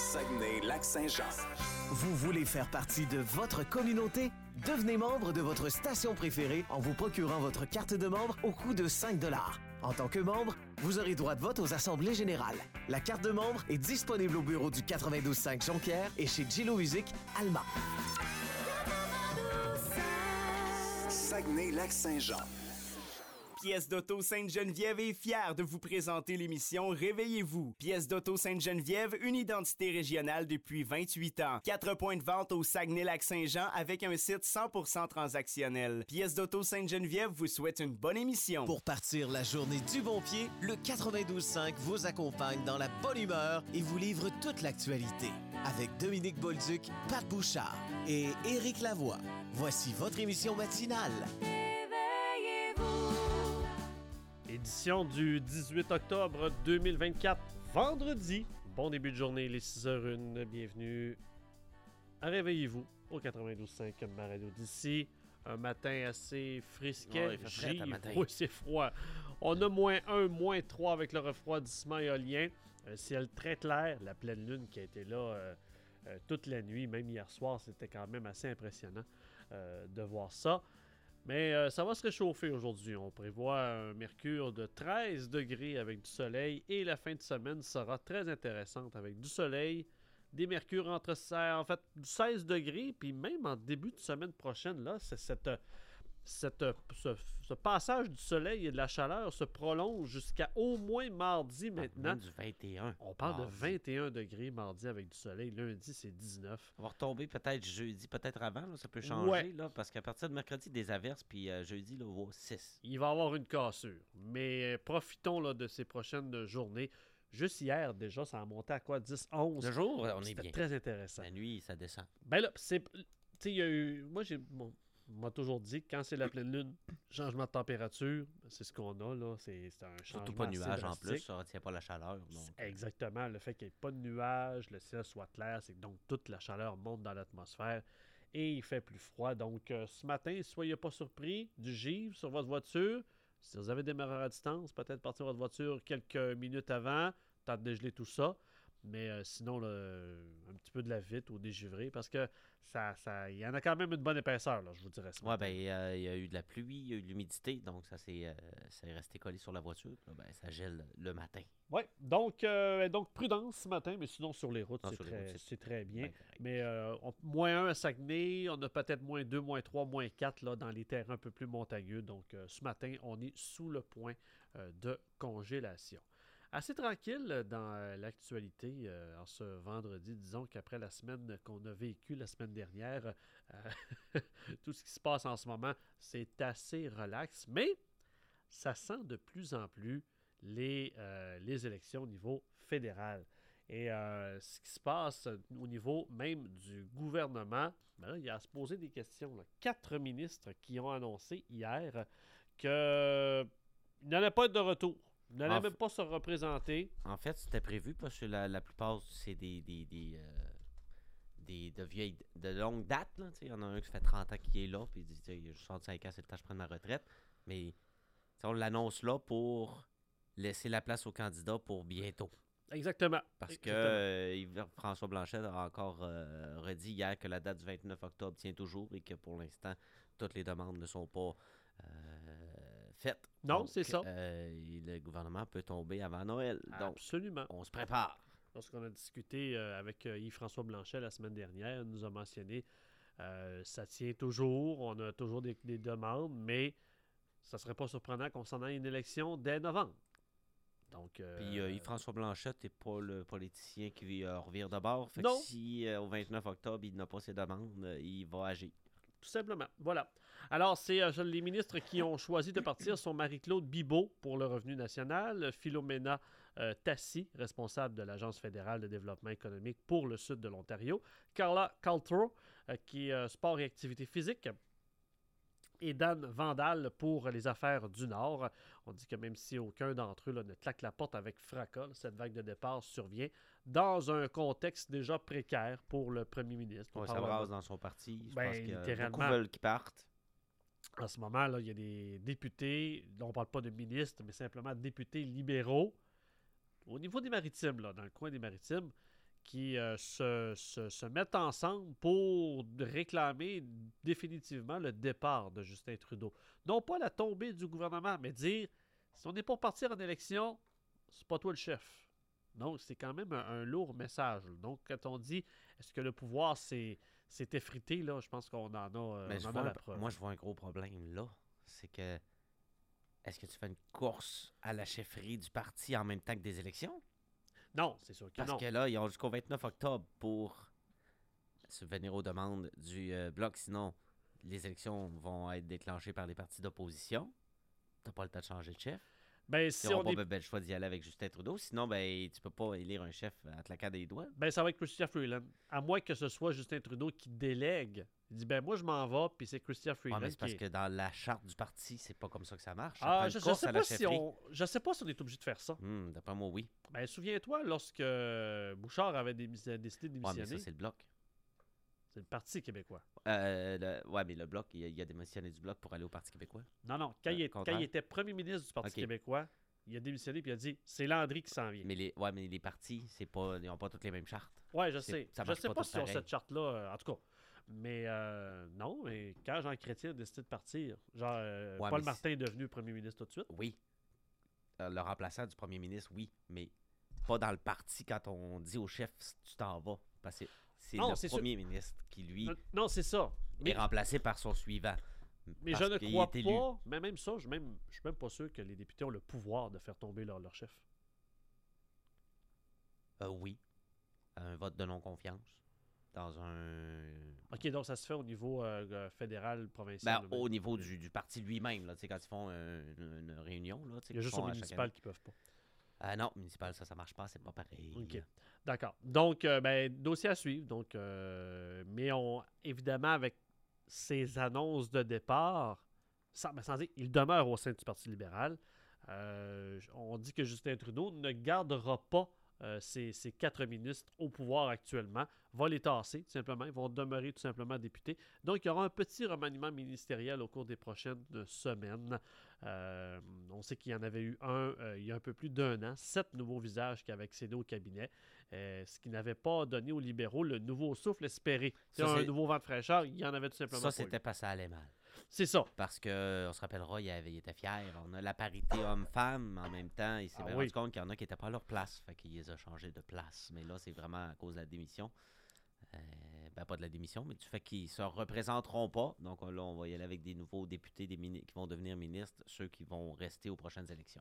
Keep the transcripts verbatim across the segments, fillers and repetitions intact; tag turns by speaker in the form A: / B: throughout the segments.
A: Saguenay-Lac-Saint-Jean.
B: Vous voulez faire partie de votre communauté? Devenez membre de votre station préférée en vous procurant votre carte de membre au coût de cinq dollars. En tant que membre, vous aurez droit de vote aux assemblées générales. La carte de membre est disponible au bureau du quatre-vingt-douze cinq Jonquière et chez Gillo Music, Alma.
A: Saguenay-Lac-Saint-Jean.
C: Pièce d'Auto Sainte-Geneviève est fière de vous présenter l'émission Réveillez-vous. Pièce d'Auto Sainte-Geneviève, une identité régionale depuis vingt-huit ans. Quatre points de vente au Saguenay-Lac-Saint-Jean avec un site cent pour cent transactionnel. Pièce d'Auto Sainte-Geneviève vous souhaite une bonne émission.
B: Pour partir la journée du bon pied, le quatre-vingt-douze cinq vous accompagne dans la bonne humeur et vous livre toute l'actualité. Avec Dominique Bolduc, Pat Bouchard et Éric Lavoie. Voici votre émission matinale.
D: Édition du dix-huit octobre deux mille vingt-quatre, vendredi. Bon début de journée, les six heures zéro un. Bienvenue à Réveillez-vous au quatre-vingt-douze cinq ma radio d'ici. Un matin assez frisquet.
E: Ouais, il fait frais, un matin.
D: Oui, c'est froid. On a moins un, moins trois avec le refroidissement éolien. Un ciel très clair, la pleine lune qui a été là euh, euh, toute la nuit. Même hier soir, c'était quand même assez impressionnant euh, de voir ça. Mais euh, ça va se réchauffer aujourd'hui. On prévoit un mercure de treize degrés avec du soleil et la fin de semaine sera très intéressante avec du soleil, des mercures entre en fait du seize degrés, puis même en début de semaine prochaine, là, c'est cette, cette, ce, ce passage du soleil et de la chaleur se prolonge jusqu'à au moins mardi maintenant.
E: Même du vingt et un.
D: On parle
E: mardi.
D: de vingt et un degrés mardi avec du soleil. Lundi, c'est dix-neuf.
E: On va retomber peut-être jeudi, peut-être avant. Là, ça peut changer,
D: Ouais.
E: là, parce qu'à partir de mercredi, des averses, puis euh, jeudi, là, au six.
D: Il va y avoir une cassure. Mais euh, profitons là, de ces prochaines journées. Juste hier, déjà, ça a monté à quoi? dix, onze.
E: Le jour, on est
D: C'était
E: bien.
D: très intéressant.
E: La nuit, ça descend.
D: Ben là, c'est... Tu sais, il y a eu... Moi, j'ai... Bon, on m'a toujours dit que quand c'est la pleine lune, changement de température, c'est ce qu'on a, là. C'est, c'est un changement
E: Surtout pas de
D: assez
E: nuages en
D: drastique.
E: plus, ça retient pas la chaleur. Donc.
D: Exactement. Le fait qu'il n'y ait pas de nuages, le ciel soit clair, c'est que donc toute la chaleur monte dans l'atmosphère et il fait plus froid. Donc, euh, ce matin, soyez pas surpris du givre sur votre voiture. Si vous avez des démarreurs à distance, peut-être partir votre voiture quelques minutes avant, temps de dégeler tout ça. Mais euh, sinon, là, un petit peu de la vitre ou dégivré, parce que ça, ça, il y en a quand même une bonne épaisseur, là, je vous dirais ça.
E: Ouais, ben, euh, il y a eu de la pluie, il y a eu de l'humidité, donc ça s'est, euh, ça est resté collé sur la voiture. Là, ben, ça gèle le matin.
D: Oui, donc, euh, donc prudence ce matin, mais sinon sur les routes,
E: Non,
D: c'est,
E: sur les
D: très,
E: routes, c'est-
D: c'est très bien.
E: Ben, correct.
D: Mais euh, on- moins un à Saguenay, on a peut-être moins deux, moins trois, moins quatre là, dans les terrains un peu plus montagneux. Donc, euh, ce matin, on est sous le point euh, de congélation. Assez tranquille dans euh, l'actualité euh, en ce vendredi. Disons qu'après la semaine qu'on a vécue la semaine dernière, euh, tout ce qui se passe en ce moment, c'est assez relax. Mais ça sent de plus en plus les, euh, les élections au niveau fédéral. Et euh, ce qui se passe au niveau même du gouvernement, ben là, il y a à se poser des questions. Là. Quatre ministres qui ont annoncé hier qu'il n'allait pas être de retour. Il n'allait
E: En
D: même
E: f-
D: pas se représenter.
E: En fait, c'était prévu parce que la, la plupart, c'est des, des, des, euh, des de vieilles, de longue date. Là, tu sais. Il y en a un qui fait trente ans qui est là, puis il dit, tu sais, j'ai soixante-cinq ans, c'est le temps que je prenne ma retraite. Mais tu sais, on l'annonce là pour laisser la place aux candidats pour bientôt.
D: Exactement.
E: Parce que
D: Exactement.
E: euh, Yves- François Blanchet a encore euh, redit hier que la date du vingt-neuf octobre tient toujours et que pour l'instant, toutes les demandes ne sont pas euh, faites.
D: Non,
E: Donc,
D: c'est ça.
E: euh, le gouvernement peut tomber avant Noël. Donc,
D: Absolument.
E: on se prépare.
D: Lorsqu'on a discuté euh, avec euh, Yves-François Blanchet la semaine dernière, il nous a mentionné euh, ça tient toujours, on a toujours des, des demandes, mais ça serait pas surprenant qu'on s'en aille à une élection dès novembre. Donc, euh,
E: Puis euh, Yves-François Blanchet n'est pas le politicien qui euh, revire de bord. Fait
D: Non.
E: que si euh, au vingt-neuf octobre, il n'a pas ses demandes, euh, il va agir.
D: tout simplement. Voilà. Alors, c'est euh, les ministres qui ont choisi de partir sont Marie-Claude Bibeau pour le Revenu national, Philomena euh, Tassi, responsable de l'Agence fédérale de développement économique pour le sud de l'Ontario, Carla Caltro, euh, qui est euh, sport et activité physique, et Dan Vandal pour les affaires du Nord. On dit que même si aucun d'entre eux là, ne claque la porte avec fracas, cette vague de départ survient dans un contexte déjà précaire pour le premier ministre. On
E: Ouais, ça
D: parle
E: brasse dans son parti. Je
D: Ben,
E: pense que
D: littéralement.
E: beaucoup veulent qu'ils partent.
D: En ce moment, là, il y a des députés, là, on ne parle pas de ministres, mais simplement de députés libéraux au niveau des maritimes, là, dans le coin des maritimes, qui euh, se, se, se mettent ensemble pour réclamer définitivement le départ de Justin Trudeau. Non pas la tombée du gouvernement, mais dire, si on n'est pas partir en élection, c'est pas toi le chef. Donc, c'est quand même un, un lourd message. Donc, quand on dit, est-ce que le pouvoir s'est, s'est effrité, là, je pense qu'on en a, euh,
E: Mais
D: on
E: je
D: en
E: vois
D: a
E: un-
D: la preuve.
E: moi, je vois un gros problème là. C'est que, est-ce que tu fais une course à la chefferie du parti en même temps que des élections?
D: Non, c'est sûr que
E: Parce
D: non.
E: que là, ils ont jusqu'au vingt-neuf octobre pour subvenir aux demandes du euh, Bloc. Sinon, les élections vont être déclenchées par les partis d'opposition. T'as pas le temps de changer de chef.
D: Ben,
E: Si
D: si
E: on
D: on
E: n'a
D: est...
E: pas le choix d'y aller avec Justin Trudeau. Sinon, ben, tu peux pas élire un chef en claquant des doigts.
D: Ben, ça va être Chrystia Freeland. À moins que ce soit Justin Trudeau qui délègue. Il dit, ben, moi, je m'en vais, puis c'est Chrystia
E: Ouais,
D: Freeland
E: mais c'est parce
D: qui
E: que dans la charte du parti, c'est pas comme ça que ça marche. Ça
D: Ah,
E: prend une
D: je, je
E: course
D: sais
E: à la
D: pas si
E: chefferie.
D: on... Je sais pas si on est obligé de faire ça.
E: Hmm, d'après moi, oui.
D: Ben, souviens-toi, lorsque Bouchard avait démis- décidé de
E: Ouais, mais
D: démissionner,
E: ça, c'est le Bloc.
D: c'est le Parti québécois.
E: Euh, le- Ouais, mais le Bloc, il a, il a démissionné du Bloc pour aller au Parti québécois.
D: Non, non, quand,
E: Euh,
D: il, est-
E: contraire.
D: quand il était premier ministre du Parti
E: Ok.
D: québécois, il a démissionné puis il a dit, c'est Landry qui s'en vient.
E: Mais les, ouais, mais les partis, c'est pas, ils n'ont pas toutes les mêmes chartes.
D: Ouais, je
E: c'est-
D: sais.
E: ça
D: Je
E: marche
D: sais
E: pas
D: pas
E: tout
D: si on
E: pareil.
D: cette charte-là, euh, en tout cas. Mais euh, non, mais quand Jean Chrétien a décidé de partir, genre, euh,
E: Ouais,
D: Paul
E: mais
D: Martin est devenu premier ministre tout de suite.
E: Oui. Euh, le remplaçant du premier ministre, oui. Mais pas dans le parti quand on dit au chef, tu t'en vas. Parce que c'est
D: Non,
E: le
D: c'est sûr.
E: premier ministre qui, lui,
D: Non, non, c'est ça. Mais,
E: est remplacé par son suivant.
D: mais je
E: Parce
D: ne
E: qu'il
D: crois
E: est élu.
D: pas, mais même ça, je ne suis même pas sûr que les députés ont le pouvoir de faire tomber leur, leur chef.
E: Euh, oui. Un vote de non-confiance. Dans un.
D: OK, donc ça se fait au niveau euh, euh, fédéral, provincial.
E: Ben,
D: là,
E: au
D: même.
E: niveau du, du parti lui-même, là, tu sais, quand ils font un- une, une réunion. Là, tu sais,
D: Il y a
E: qu'ils
D: juste
E: font
D: au
E: à chaque
D: municipal
E: année.
D: qui peuvent pas.
E: Ah non, municipal, ça, ça marche pas, c'est pas pareil.
D: OK. D'accord. Donc, euh, ben, dossier à suivre. Donc, euh, mais on, évidemment, avec ces annonces de départ, sans, ben, sans dire, il demeure au sein du Parti libéral. Euh, on dit que Justin Trudeau ne gardera pas euh, ses, ses quatre ministres au pouvoir actuellement, va les tasser, tout simplement. Ils vont demeurer tout simplement députés. Donc, il y aura un petit remaniement ministériel au cours des prochaines semaines. Euh, on sait qu'il y en avait eu un euh, il y a un peu plus d'un an, sept nouveaux visages qui avaient accédé au cabinet, euh, ce qui n'avait pas donné aux libéraux le nouveau souffle espéré.
E: Ça,
D: C'est un
E: c'est-
D: nouveau vent de fraîcheur, il y en avait tout simplement
E: Ça,
D: pas eu.
E: c'était parce que ça allait mal.
D: C'est ça.
E: Parce que on se rappellera, il, avait, il était fier. On a la parité homme-femme, mais en même temps, il s'est
D: Ah
E: bien
D: oui.
E: rendu compte qu'il y en a qui n'étaient pas à leur place. Fait qu'il les a changés de place. Mais là, c'est vraiment à cause de la démission. Euh, ben, pas de la démission, mais du fait qu'ils ne se représenteront pas. Donc là, on va y aller avec des nouveaux députés des mini- qui vont devenir ministres, ceux qui vont rester aux prochaines élections.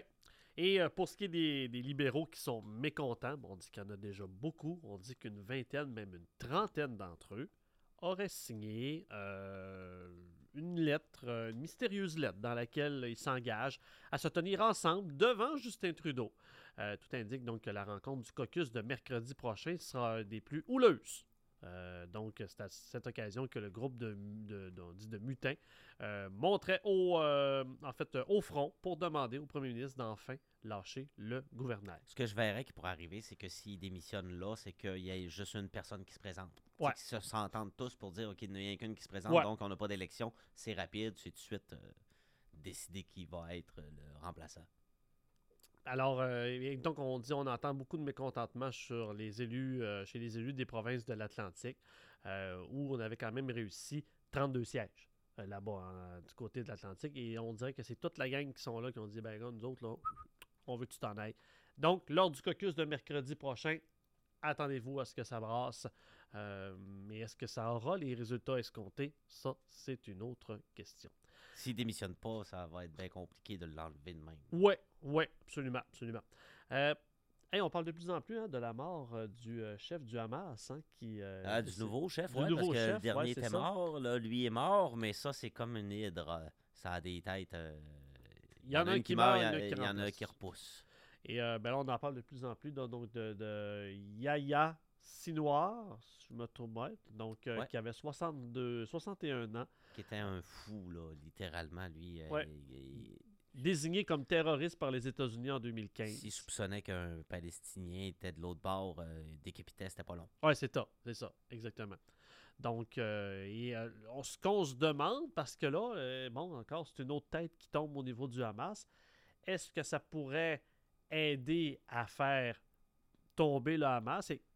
D: Et euh, pour ce qui est des, des libéraux qui sont mécontents, bon, on dit qu'il y en a déjà beaucoup. On dit qu'une vingtaine, même une trentaine d'entre eux auraient signé euh, une lettre, euh, une mystérieuse lettre dans laquelle ils s'engagent à se tenir ensemble devant Justin Trudeau. Euh, tout indique donc que la rencontre du caucus de mercredi prochain sera des plus houleuses. Euh, donc, c'est à cette occasion que le groupe de, de, de, on dit de mutins euh, montrait au, euh, en fait, euh, au front pour demander au premier ministre d'enfin lâcher le gouvernail.
E: Ce que je verrais qui pourrait arriver, c'est que s'ils démissionnent là, c'est qu'il y ait juste une personne qui se présente.
D: Ouais.
E: Qu'ils se s'entendent tous pour dire, OK, il n'y a qu'une qui se présente,
D: Ouais.
E: donc on n'a pas d'élection. C'est rapide, c'est tout de suite euh, décidé qui va être le remplaçant.
D: Alors, euh, et donc, on dit, on entend beaucoup de mécontentement sur les élus, euh, chez les élus des provinces de l'Atlantique, euh, où on avait quand même réussi trente-deux sièges euh, là-bas, hein, du côté de l'Atlantique. Et on dirait que c'est toute la gang qui sont là qui ont dit, ben gars, nous autres, là, on veut que tu t'en ailles. Donc, lors du caucus de mercredi prochain, attendez-vous à ce que ça brasse. Euh, mais est-ce que ça aura les résultats escomptés? Ça, c'est une autre question.
E: S'ils démissionnent pas, ça va être bien compliqué de l'enlever de même.
D: Ouais, ouais, absolument, absolument. Euh, hey, on parle de plus en plus hein, de la mort euh, du euh, chef du Hamas, hein, qui... euh,
E: Ah, du
D: c'est-
E: nouveau chef,
D: du
E: ouais,
D: nouveau
E: parce que
D: chef,
E: le dernier
D: ouais, c'est
E: était
D: ça.
E: mort, là, lui est mort, mais ça, c'est comme une hydre. Ça a des têtes. euh,
D: Il y en a un qui meurt, il y en a un qui
E: il y en a un
D: remplace.
E: qui repousse.
D: Et euh, ben là, on en parle de plus en plus donc, donc, de, de Yahya Sinwar, si je me trompe pas, donc euh,
E: Ouais.
D: qui avait soixante-deux, soixante et un ans,
E: Qui était un fou, là, littéralement, lui. euh,
D: Ouais.
E: il- il-
D: désigné comme terroriste par les États-Unis en deux mille quinze.
E: S'il soupçonnait qu'un Palestinien était de l'autre bord, euh, décapitait, c'était pas long.
D: Oui, c'est ça, c'est ça, exactement. Donc, euh, et, euh, on, ce qu'on se demande, parce que là, euh, bon, encore, c'est une autre tête qui tombe au niveau du Hamas, est-ce que ça pourrait aider à faire tomber le Hamas? Et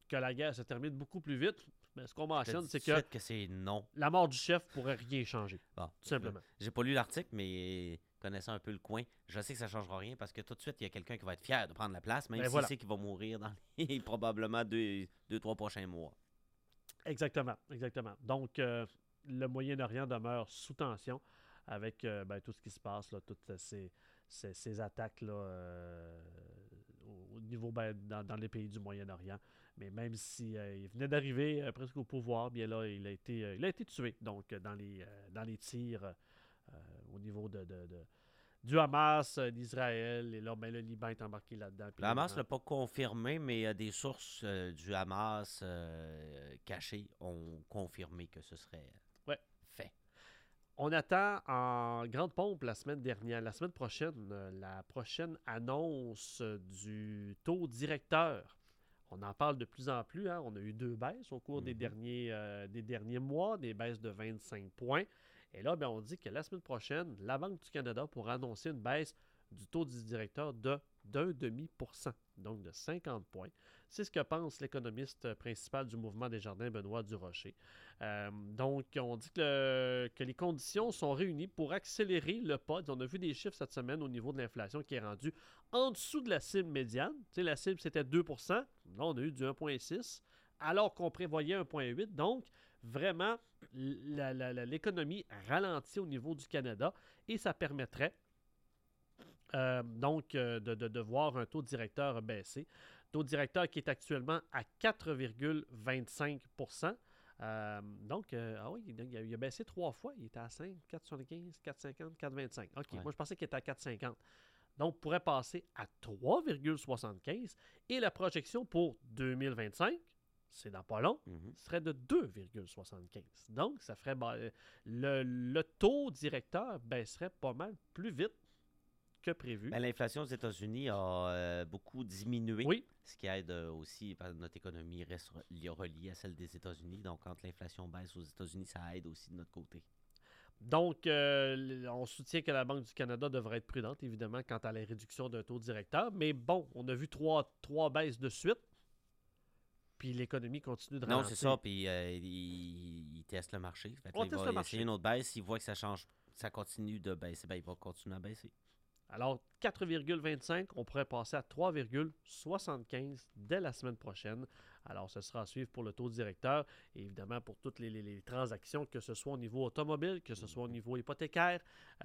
D: que la guerre se termine beaucoup plus vite, mais ce qu'on
E: Je te
D: mentionne,
E: dis
D: c'est
E: tout de
D: que
E: suite que c'est non.
D: la mort du chef pourrait rien changer,
E: Bon,
D: tout simplement.
E: J'ai pas lu l'article, mais connaissant un peu le coin, je sais que ça ne changera rien parce que tout de suite, il y a quelqu'un qui va être fier de prendre la place, même
D: Ben
E: s'il
D: voilà.
E: sait qu'il va mourir dans les probablement deux, deux, trois prochains mois.
D: Exactement, exactement. Donc, euh, le Moyen-Orient demeure sous tension avec euh, ben, tout ce qui se passe, là, toutes ces, ces, ces attaques là, euh, au, au niveau ben, dans, dans les pays du Moyen-Orient. Mais même si euh, il venait d'arriver euh, presque au pouvoir, bien là, il a été, euh, il a été tué. Donc, euh, dans les, euh, dans les tirs euh, au niveau de, de, de- du Hamas, euh, d'Israël, et là, ben, le Liban est embarqué là-dedans. puis
E: Le Hamas ne
D: l'Iran.
E: l'a pas confirmé, mais euh, des sources euh, du Hamas euh, cachées ont confirmé que ce serait
D: Ouais.
E: fait.
D: On attend en grande pompe la semaine dernière, la semaine prochaine, euh, la prochaine annonce euh, du taux directeur. On en parle de plus en plus. Hein? On a eu deux baisses au cours des,
E: Mhm.
D: derniers, euh, des derniers mois, des baisses de vingt-cinq points. Et là, ben, on dit que la semaine prochaine, la Banque du Canada pourra annoncer une baisse du taux du directeur de d'un demi pour cent, donc de cinquante points. C'est ce que pense l'économiste principal du mouvement des Jardins, Benoît Durocher. Euh, donc, on dit que, le- que les conditions sont réunies pour accélérer le pas. On a vu des chiffres cette semaine au niveau de l'inflation qui est rendu en dessous de la cible médiane. Tu sais, la cible, c'était deux pour cent. Là, on a eu du un virgule six, alors qu'on prévoyait un virgule huit. Donc, vraiment, la- la- la- l'économie ralentit au niveau du Canada et ça permettrait euh, donc euh, de, de, de voir un taux directeur baisser. Taux directeur qui est actuellement à quatre virgule vingt-cinq pour cent. Euh, donc, euh, ah oui, il a, il a baissé trois fois. Il était à cinq, quatre virgule soixante-quinze, quatre virgule cinquante, quatre virgule vingt-cinq. OK,
E: Ouais.
D: moi je pensais qu'il était à quatre virgule cinquante. Donc, pourrait passer à trois virgule soixante-quinze. Et la projection pour deux mille vingt-cinq, c'est dans pas long,
E: Mhm.
D: serait de deux virgule soixante-quinze. Donc, ça ferait ba- le, le taux directeur baisserait pas mal plus vite que prévu.
E: Ben, l'inflation aux États-Unis a euh, beaucoup diminué,
D: Oui,
E: ce qui aide euh, aussi, parce que notre économie reste re- reliée à celle des États-Unis. Donc, quand l'inflation baisse aux États-Unis, ça aide aussi de notre côté.
D: donc euh, on soutient que la Banque du Canada devrait être prudente, évidemment, quant à la réduction d'un taux directeur. Mais bon, on a vu trois, trois baisses de suite, puis l'économie continue de
E: Non,
D: ralentir.
E: c'est ça, puis euh, il, il teste le marché. Fait que
D: On
E: là, il
D: teste
E: va
D: le
E: essayer
D: marché.
E: une autre baisse. S'il voit que ça change, ça continue de baisser, ben, il va continuer à baisser.
D: Alors, quatre virgule vingt-cinq, on pourrait passer à trois virgule soixante-quinze dès la semaine prochaine. Alors, ce sera à suivre pour le taux directeur et évidemment pour toutes les, les- les transactions, que ce soit au niveau automobile, que ce soit au niveau hypothécaire.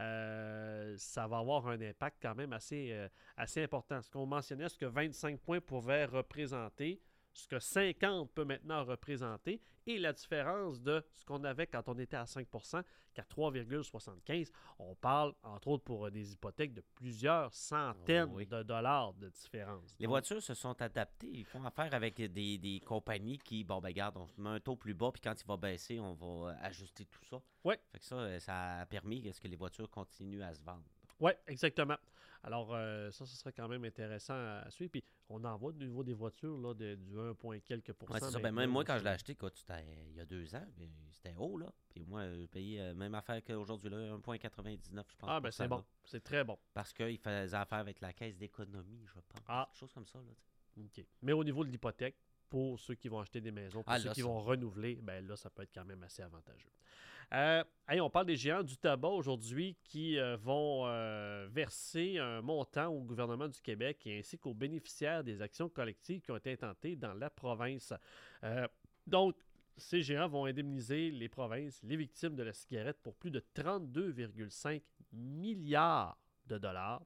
D: Euh, ça va avoir un impact quand même assez, euh, assez important. Ce qu'on mentionnait, ce que vingt-cinq points pouvaient représenter, ce que cinquante peut maintenant représenter, et la différence de ce qu'on avait quand on était à cinq pour cent qu'à trois virgule soixante-quinze. On parle, entre autres, pour euh, des hypothèques de plusieurs centaines
E: Oh oui.
D: de dollars de différence.
E: Les
D: Donc,
E: voitures se sont adaptées. Ils font affaire avec des, des compagnies qui, bon, ben, regarde, on se met un taux plus bas, puis quand il va baisser, on va euh, ajuster tout ça.
D: Ouais.
E: Fait que ça, euh, ça a permis à ce que les voitures continuent à se vendre.
D: oui, exactement. Alors, euh, ça, ce serait quand même intéressant à suivre. Puis, on en voit au niveau des voitures là, de- du un point quelques pour
E: Ouais,
D: cent.
E: c'est ça. Ben,
D: maintenant,
E: même moi,
D: là,
E: quand je
D: sur-
E: l'ai acheté, écoute, c'était il y a deux ans, ben, c'était haut, là. Puis moi, je payais euh, même affaire qu'aujourd'hui, là, un virgule quatre-vingt-dix-neuf, je pense.
D: Ah,
E: pour
D: ben
E: ça,
D: c'est bon.
E: là.
D: C'est très bon.
E: Parce qu'il faisait affaire avec la caisse d'économie, je pense.
D: Ah.
E: Quelque chose comme ça, là. tu sais.
D: OK. Mais au niveau de l'hypothèque, pour ceux qui vont acheter des maisons, pour
E: Ah,
D: ceux
E: là,
D: qui
E: ça.
D: vont renouveler, ben là, ça peut être quand même assez avantageux. Euh, hey, on parle des géants du tabac aujourd'hui qui euh, vont euh, verser un montant au gouvernement du Québec et ainsi qu'aux bénéficiaires des actions collectives qui ont été intentées dans la province. Euh, donc, ces géants vont indemniser les provinces, les victimes de la cigarette pour plus de trente-deux virgule cinq milliards de dollars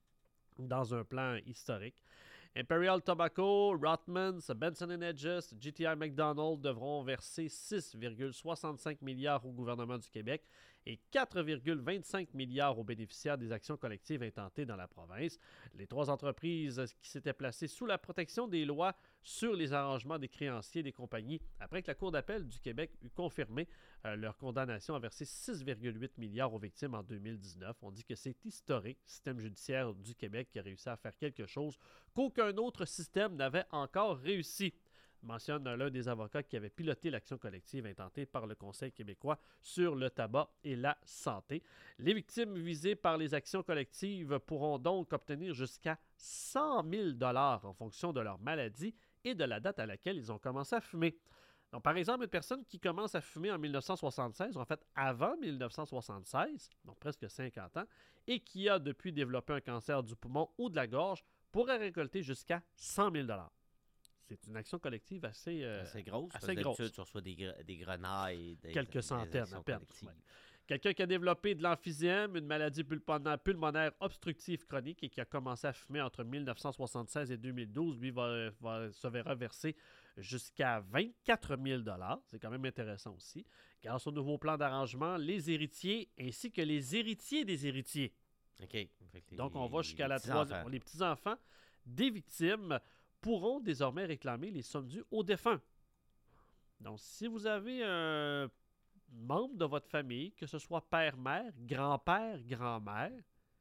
D: dans un plan historique. Imperial Tobacco, Rothmans, Benson and Hedges, G T I McDonald devront verser six virgule soixante-cinq milliards au gouvernement du Québec et quatre virgule vingt-cinq milliards aux bénéficiaires des actions collectives intentées dans la province. Les trois entreprises qui s'étaient placées sous la protection des lois sur les arrangements des créanciers des compagnies après que la Cour d'appel du Québec eut confirmé euh, leur condamnation à verser six virgule huit milliards aux victimes en deux mille dix-neuf. On dit que c'est historique, le système judiciaire du Québec qui a réussi à faire quelque chose qu'aucun autre système n'avait encore réussi. Mentionne l'un des avocats qui avait piloté l'action collective intentée par le Conseil québécois sur le tabac et la santé. Les victimes visées par les actions collectives pourront donc obtenir jusqu'à cent mille dollars en fonction de leur maladie et de la date à laquelle ils ont commencé à fumer. Donc, par exemple, une personne qui commence à fumer en mille neuf cent soixante-seize, en fait avant mille neuf cent soixante-seize, donc presque cinquante ans, et qui a depuis développé un cancer du poumon ou de la gorge, pourrait récolter jusqu'à cent mille dollars. C'est une action collective assez, euh,
E: assez grosse.
D: Assez
E: parce que
D: grosse.
E: d'habitude, tu reçois des, gre- des grenailles. Des,
D: Quelques
E: des
D: centaines
E: actions
D: à peine.
E: collectives.
D: Ouais. Quelqu'un qui a développé de l'emphysème, une maladie pulmonaire, pulmonaire obstructive chronique et qui a commencé à fumer entre mille neuf cent soixante-seize et deux mille douze, lui va, va se verra verser jusqu'à vingt-quatre mille dollars. C'est quand même intéressant aussi. Grâce au nouveau plan d'arrangement, les héritiers ainsi que les héritiers des héritiers.
E: OK. Fait que les-
D: Donc, on va jusqu'à
E: les
D: la
E: petits-enfants.
D: troisième. Les petits-enfants des victimes pourront désormais réclamer les sommes dues aux défunts. Donc, si vous avez un membre de votre famille, que ce soit père-mère, grand-père, grand-mère,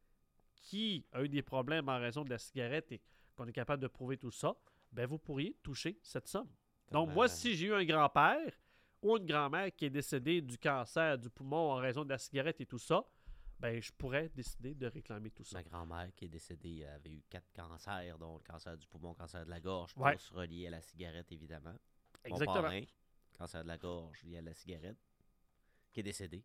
D: qui a eu des problèmes en raison de la cigarette et qu'on est capable de prouver tout ça, ben vous pourriez toucher cette somme. Donc,
E: Comme,
D: moi,
E: euh,
D: si j'ai eu un grand-père ou une grand-mère qui est décédée du cancer du poumon en raison de la cigarette et tout ça, ben je pourrais décider de réclamer tout ça.
E: Ma grand-mère qui est décédée avait eu quatre cancers, dont le cancer du poumon, cancer de la gorge,
D: Ouais.
E: tous reliés à la cigarette, évidemment. Mon
D: Exactement.
E: parrain, cancer de la gorge lié à la cigarette, qui est décédé.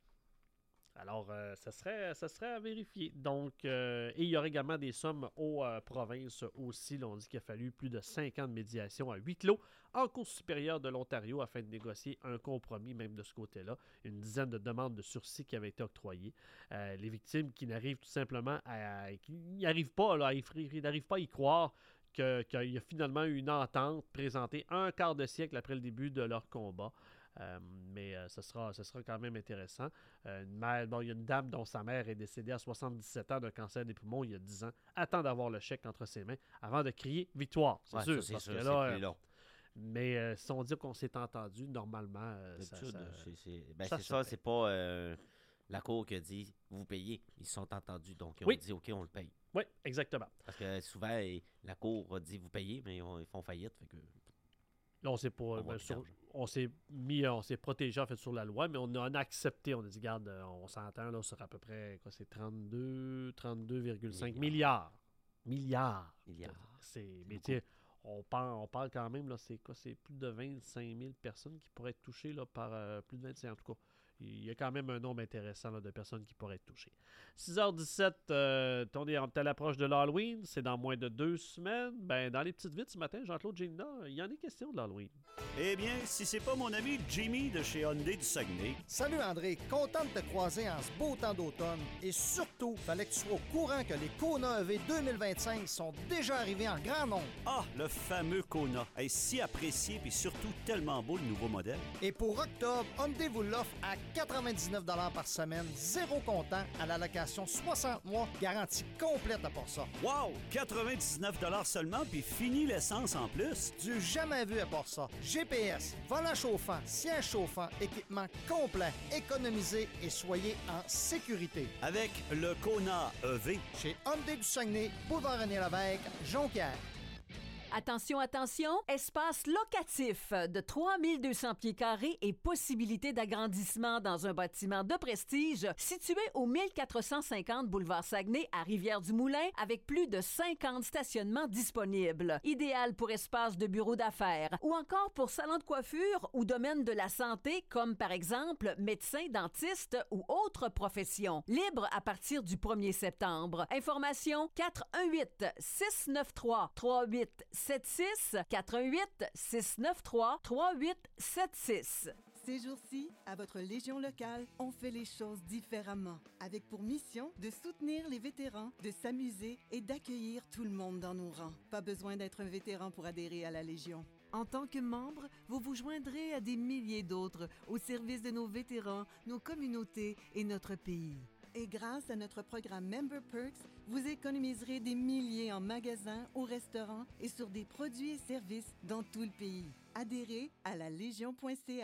D: Alors, euh, ça, serait, ça serait à vérifier. Donc, euh, et il y aura également des sommes aux euh, provinces aussi. Là, on dit qu'il a fallu plus de cinq ans de médiation à huis clos en Cour supérieure de l'Ontario afin de négocier un compromis, même de ce côté-là. Une dizaine de demandes de sursis qui avaient été octroyées. Euh, les victimes qui n'arrivent tout simplement à... à- qui n'y arrivent pas, là, à y- ils n'arrivent pas à y croire que- qu'il y a finalement eu une entente présentée un quart de siècle après le début de leur combat. Euh, mais euh, ce sera, ce sera quand même intéressant. Euh, une mère, bon, il y a une dame dont sa mère est décédée à soixante-dix-sept ans d'un cancer des poumons il y a dix ans, attend d'avoir le chèque entre ses mains avant de crier victoire. C'est
E: Ouais,
D: sûr.
E: ça, c'est
D: parce
E: sûr,
D: que
E: c'est
D: là,
E: plus
D: euh,
E: long.
D: mais euh, si on dit qu'on s'est entendu, normalement, euh, ça,
E: D'habitude,
D: ça-
E: c'est- c'est ben,
D: ça
E: c'est
D: se
E: ça,
D: fait.
E: c'est pas euh, la Cour qui a dit vous payez. Ils se sont entendus, donc ils
D: Oui.
E: ont dit OK, on le paye.
D: Oui, exactement.
E: Parce que souvent, eh, la Cour a dit vous payez, mais ils, ont- ils font faillite. Fait que,
D: Là, on s'est pas,
E: On
D: ben,
E: va
D: sur-
E: regarder.
D: on s'est mis, on s'est protégé en fait sur la loi, mais on a, on a accepté. On a dit, regarde, euh, on s'entend là sur à peu près quoi, c'est trente-deux, trente-deux virgule cinq milliards. Milliards.
E: Milliards.
D: C'est, mais
E: beaucoup.
D: tu sais, on parle, on parle quand même là, c'est quoi, c'est plus de vingt-cinq mille personnes qui pourraient être touchées là par euh, plus de vingt-cinq en tout cas. Il y a quand même un nombre intéressant là, de personnes qui pourraient être touchées. six heures dix-sept, euh, on est à l'approche de l'Halloween, c'est dans moins de deux semaines. Ben, dans les petites vites ce matin, Jean-Claude Gélina, il y en est question de l'Halloween.
A: Eh bien, si c'est pas mon ami Jimmy de chez Hyundai du Saguenay.
F: Salut André, content de te croiser en ce beau temps d'automne. Et surtout, fallait que tu sois au courant que les Kona E V deux mille vingt-cinq sont déjà arrivés en grand nombre.
A: Ah, le fameux Kona. Est si apprécié puis surtout tellement beau le nouveau modèle.
F: Et pour octobre, Hyundai vous l'offre à quatre-vingt-dix-neuf dollars par semaine, zéro comptant, à la location soixante mois, garantie complète à pour ça.
A: Wow! quatre-vingt-dix-neuf seulement puis fini l'essence en plus.
F: Du jamais vu à part ça. G P S, volant chauffant, siège chauffant, équipement complet, économisé et soyez en sécurité.
A: Avec le Kona E V.
F: Chez Hyundai du Saguenay, boulevard René Lévesque, Jonquière.
G: Attention, attention, espace locatif de trois mille deux cents pieds carrés et possibilité d'agrandissement dans un bâtiment de prestige situé au mille quatre cent cinquante boulevard Saguenay à Rivière-du-Moulin avec plus de cinquante stationnements disponibles. Idéal pour espace de bureau d'affaires ou encore pour salon de coiffure ou domaine de la santé comme par exemple médecin, dentiste ou autres professions. Libre à partir du premier septembre. Information quatre un huit, six neuf trois, trois huit sept six, quatre un huit, six neuf trois, trois huit sept six.
H: Ces jours-ci, à votre Légion locale, on fait les choses différemment, avec pour mission de soutenir les vétérans, de s'amuser et d'accueillir tout le monde dans nos rangs. Pas besoin d'être un vétéran pour adhérer à la Légion. En tant que membre, vous vous joindrez à des milliers d'autres au service de nos vétérans, nos communautés et notre pays. Et grâce à notre programme Member Perks, vous économiserez des milliers en magasins, au restaurant et sur des produits et services dans tout le pays. Adhérez à la légion point c a.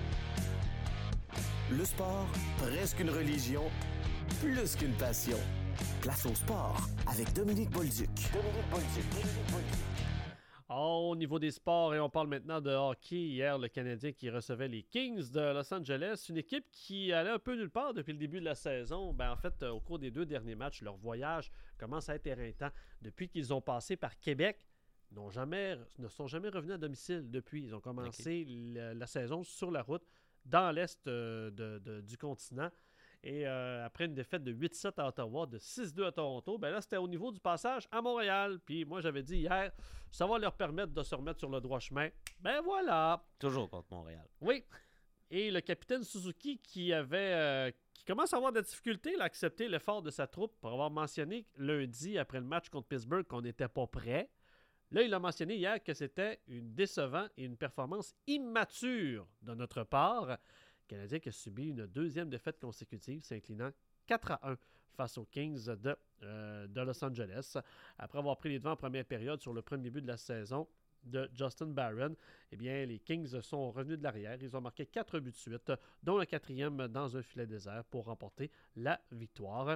B: Le sport, presque une religion, plus qu'une passion. Place au sport avec Dominique Bolduc. Dominique Bolduc. Dominique Bolduc.
D: Oh, au niveau des sports, et on parle maintenant de hockey. Hier, le Canadien qui recevait les Kings de Los Angeles, une équipe qui allait un peu nulle part depuis le début de la saison. Ben, en fait, au cours des deux derniers matchs, leur voyage commence à être éreintant. Depuis qu'ils ont passé par Québec, n'ont jamais, ne sont jamais revenus à domicile depuis. Ils ont commencé okay. la, la saison sur la route dans l'est euh, de, de, du continent. Et euh, après une défaite de huit sept à Ottawa, de six deux à Toronto, ben là, c'était au niveau du passage à Montréal. Puis moi, j'avais dit hier, ça va leur permettre de se remettre sur le droit chemin. Ben voilà!
E: Toujours contre Montréal.
D: Oui. Et le capitaine Suzuki qui avait euh, qui commence à avoir de la difficulté à accepter l'effort de sa troupe pour avoir mentionné lundi, après le match contre Pittsburgh, qu'on n'était pas prêt. Là, il a mentionné hier que c'était une décevante et une performance immature de notre part. Le Canadien qui a subi une deuxième défaite consécutive, s'inclinant quatre à un face aux Kings de, euh, de Los Angeles. Après avoir pris les devants en première période sur le premier but de la saison de Justin Barron, eh bien, les Kings sont revenus de l'arrière. Ils ont marqué quatre buts de suite, dont le quatrième dans un filet désert pour remporter la victoire.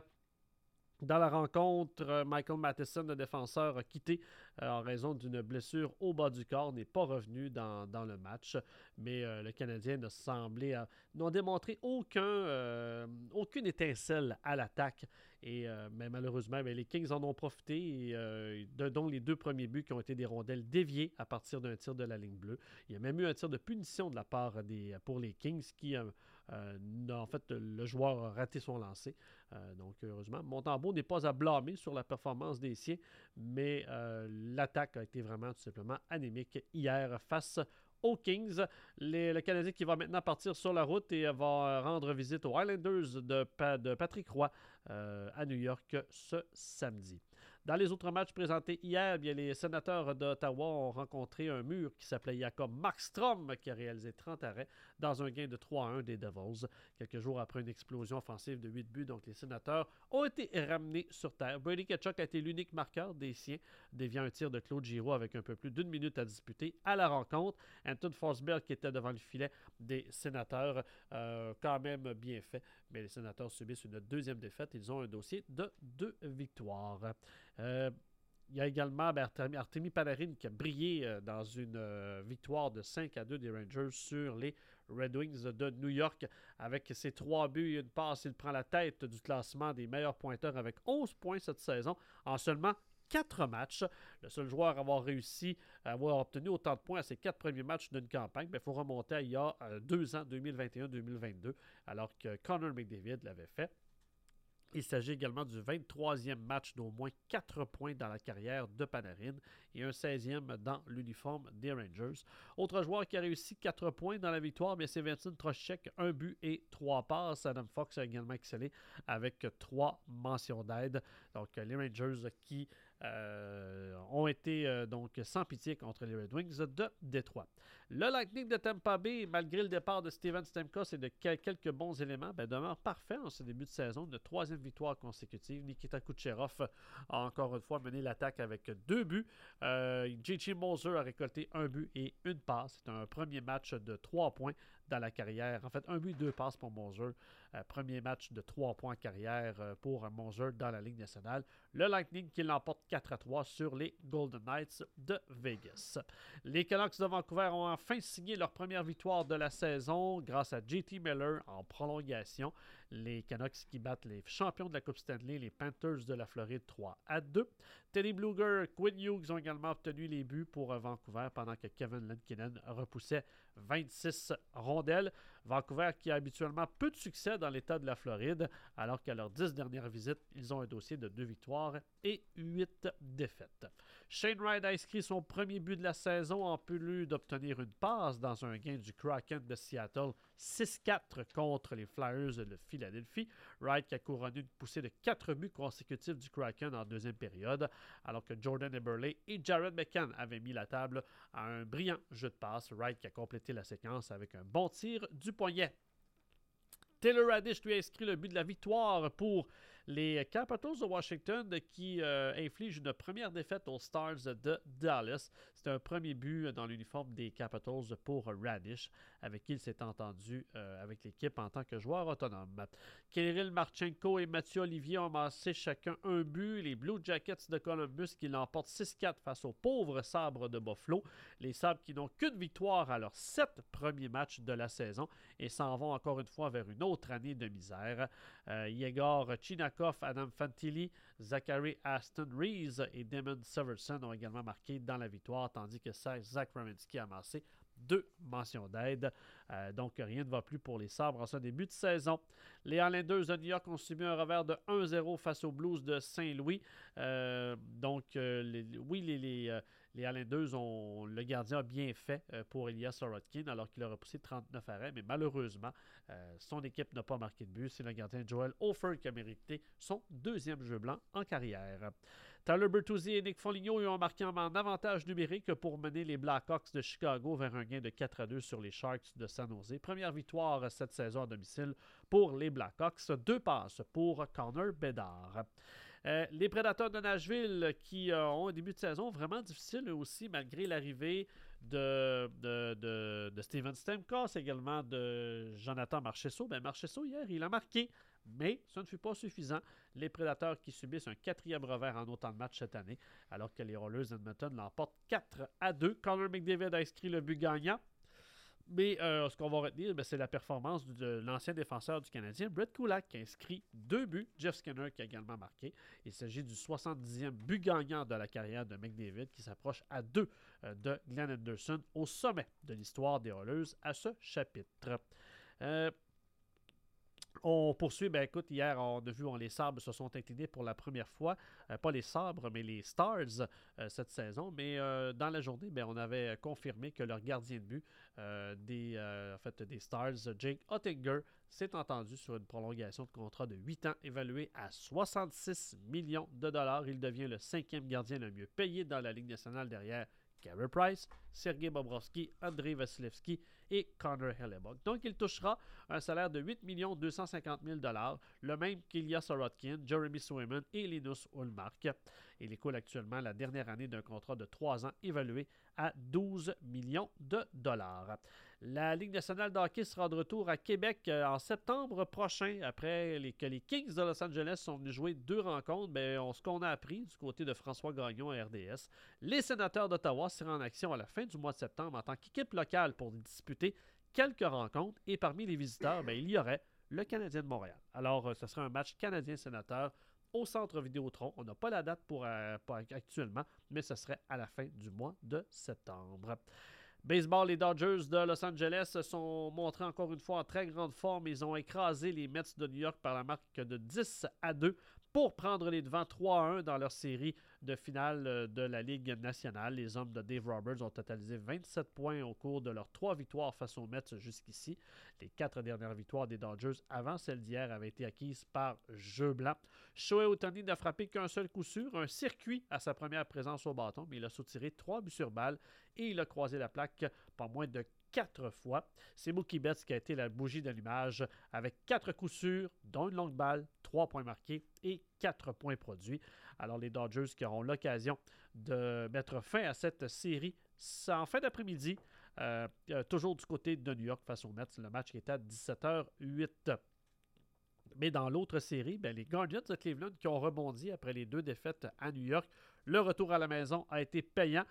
D: Dans la rencontre, Michael Matheson, le défenseur, a quitté euh, en raison d'une blessure au bas du corps, n'est pas revenu dans, dans le match, mais euh, le Canadien n'a semblé, euh, n'a démontré aucun, euh, aucune étincelle à l'attaque. Et, euh, mais malheureusement, bien, les Kings en ont profité, et, euh, de, dont les deux premiers buts qui ont été des rondelles déviées à partir d'un tir de la ligne bleue. Il y a même eu un tir de punition de la part des, pour les Kings qui, euh, euh, en fait, le joueur a raté son lancer. Euh, donc, heureusement, Montembeault n'est pas à blâmer sur la performance des siens, mais euh, l'attaque a été vraiment tout simplement anémique hier face aux Kings. Les, le Canadien qui va maintenant partir sur la route et va rendre visite aux Islanders de, de Patrick Roy euh, à New York ce samedi. Dans les autres matchs présentés hier, bien, les Sénateurs d'Ottawa ont rencontré un mur qui s'appelait Jacob Markstrom, qui a réalisé trente arrêts dans un gain de trois à un des Devils. Quelques jours après une explosion offensive de huit buts, donc les Sénateurs ont été ramenés sur terre. Brady Tkachuk a été l'unique marqueur des siens, déviant un tir de Claude Giroux avec un peu plus d'une minute à disputer à la rencontre. Anton Forsberg, qui était devant le filet des Sénateurs, euh, quand même bien fait, mais les Sénateurs subissent une deuxième défaite. Ils ont un dossier de deux victoires. Euh, il y a également ben, Artemi Panarin qui a brillé euh, dans une euh, victoire de cinq à deux des Rangers sur les Red Wings de New York. Avec ses trois buts et une passe, il prend la tête du classement des meilleurs pointeurs avec onze points cette saison en seulement quatre matchs. Le seul joueur à avoir réussi à avoir obtenu autant de points à ses quatre premiers matchs d'une campagne, il faut remonter à il y a euh, deux ans, deux mille vingt et un deux mille vingt-deux, alors que Connor McDavid l'avait fait. Il s'agit également du vingt-troisième match d'au moins quatre points dans la carrière de Panarin et un seizième dans l'uniforme des Rangers. Autre joueur qui a réussi quatre points dans la victoire, bien, c'est Vincent Trocheck, un but et trois passes. Adam Fox a également excellé avec trois mentions d'aide. Donc les Rangers qui euh, ont été euh, donc sans pitié contre les Red Wings de Détroit. Le Lightning de Tampa Bay, malgré le départ de Steven Stamkos et de quelques bons éléments, ben, demeure parfait en ce début de saison. Une troisième victoire consécutive. Nikita Kucherov a encore une fois mené l'attaque avec deux buts. Euh, J J Moser a récolté un but et une passe. C'est un premier match de trois points dans la carrière. En fait, un but et deux passes pour Moser. Euh, premier match de trois points en carrière euh, pour Moser dans la Ligue nationale. Le Lightning qui l'emporte quatre à trois sur les Golden Knights de Vegas. Les Canucks de Vancouver ont enfin signé leur première victoire de la saison grâce à J T Miller en prolongation. Les Canucks qui battent les champions de la Coupe Stanley, les Panthers de la Floride, trois à deux. Teddy Blueger, Quinn Hughes ont également obtenu les buts pour Vancouver pendant que Kevin Lankinen repoussait vingt-six rondelles. Vancouver qui a habituellement peu de succès dans l'État de la Floride, alors qu'à leurs dix dernières visites, ils ont un dossier de deux victoires et huit défaites. Shane Wright a inscrit son premier but de la saison en plus d'obtenir une passe dans un gain du Kraken de Seattle six quatre contre les Flyers de Philadelphie. Wright qui a couronné une poussée de quatre buts consécutifs du Kraken en deuxième période, alors que Jordan Eberle et Jared McCann avaient mis la table à un brillant jeu de passe. Wright qui a complété la séquence avec un bon tir du poignet. Taylor Raddysh lui a inscrit le but de la victoire pour les Capitals de Washington qui euh, infligent une première défaite aux Stars de Dallas. C'est un premier but dans l'uniforme des Capitals pour Raddysh, avec qui il s'est entendu euh, avec l'équipe en tant que joueur autonome. Kirill Marchenko et Mathieu Olivier ont amassé chacun un but. Les Blue Jackets de Columbus qui l'emportent six quatre face aux pauvres Sabres de Buffalo. Les Sabres qui n'ont qu'une victoire à leurs sept premiers matchs de la saison et s'en vont encore une fois vers une autre année de misère. Euh, Yegor Chinakhov Barkov, Adam Fantilli, Zachary Aston-Reese et Damon Severson ont également marqué dans la victoire, tandis que Zach Werenski a amassé deux mentions d'aide. Euh, donc, rien ne va plus pour les Sabres en ce début de saison. Les Islanders de New York ont subi un revers de un zéro face aux Blues de Saint-Louis. Euh, donc, euh, les, oui, les, les, euh, les Islanders ont... Le gardien a bien fait euh, pour Ilya Sorokin alors qu'il a repoussé trente-neuf arrêts, mais malheureusement, euh, son équipe n'a pas marqué de but. C'est le gardien Joel Hofer qui a mérité son deuxième jeu blanc en carrière. Tyler Bertuzzi et Nick Foligno ont marqué en avantage numérique pour mener les Blackhawks de Chicago vers un gain de quatre à deux sur les Sharks de San Jose. Première victoire cette saison à domicile pour les Blackhawks. Deux passes pour Connor Bedard. Euh, les Prédateurs de Nashville qui euh, ont un début de saison vraiment difficile aussi malgré l'arrivée de, de, de, de Steven Stamkos, également de Jonathan Marchessault. Ben Marchessault, hier, il a marqué, mais ce ne fut pas suffisant. Les Prédateurs qui subissent un quatrième revers en autant de matchs cette année, alors que les Oilers d'Edmonton l'emportent quatre à deux. Connor McDavid a inscrit le but gagnant. Mais euh, ce qu'on va retenir, ben, c'est la performance de l'ancien défenseur du Canadien, Brett Kulak, qui a inscrit deux buts. Jeff Skinner qui a également marqué. Il s'agit du soixante-dixième but gagnant de la carrière de McDavid, qui s'approche à deux euh, de Glenn Anderson au sommet de l'histoire des Oilers à ce chapitre. Euh, On poursuit, ben écoute, hier, on a vu, on, les Sabres se sont inclinés pour la première fois, euh, pas les Sabres, mais les Stars euh, cette saison, mais euh, dans la journée, ben, on avait confirmé que leur gardien de but euh, des, euh, en fait, des Stars, Jake Oettinger, s'est entendu sur une prolongation de contrat de huit ans évaluée à soixante-six millions de dollars. Il devient le cinquième gardien le mieux payé dans la Ligue nationale derrière Carey Price, Sergei Bobrovsky, Andrei Vasilevski et Connor Hellebuyck. Donc, il touchera un salaire de huit millions deux cent cinquante mille dollars, le même qu'Ilya Sorokin, Jeremy Swayman et Linus Ullmark. Il écoule actuellement la dernière année d'un contrat de trois ans évalué à douze millions de dollars. La Ligue nationale de hockey sera de retour à Québec en septembre prochain, après les, que les Kings de Los Angeles sont venus jouer deux rencontres. Bien, on, ce qu'on a appris du côté de François Gagnon à R D S, les Sénateurs d'Ottawa seront en action à la fin du mois de septembre en tant qu'équipe locale pour disputer quelques rencontres. Et parmi les visiteurs, bien, il y aurait le Canadien de Montréal. Alors, ce sera un match Canadien-Sénateur au Centre Vidéotron. On n'a pas la date pour, euh, pour actuellement, mais ce serait à la fin du mois de septembre. Baseball, les Dodgers de Los Angeles se sont montrés encore une fois en très grande forme. Ils ont écrasé les Mets de New York par la marque de dix à deux pour prendre les devants trois à un dans leur série de finale de la Ligue nationale. Les hommes de Dave Roberts ont totalisé vingt-sept points au cours de leurs trois victoires face aux Mets jusqu'ici. Les quatre dernières victoires des Dodgers avant celle d'hier avaient été acquises par jeu blanc. Shohei Ohtani n'a frappé qu'un seul coup sûr, un circuit à sa première présence au bâton, mais il a soutiré trois buts sur balle et il a croisé la plaque pas moins de quatre fois. C'est Mookie Betts qui a été la bougie d'allumage avec quatre coups sûrs, dont une longue balle, trois points marqués et quatre points produits. Alors les Dodgers qui auront l'occasion de mettre fin à cette série en fin d'après-midi, euh, euh, toujours du côté de New York face aux Mets. Le match qui est à dix-sept heures huit. Mais dans l'autre série, ben, les Guardians de Cleveland qui ont rebondi après les deux défaites à New York. Le retour à la maison a été payant.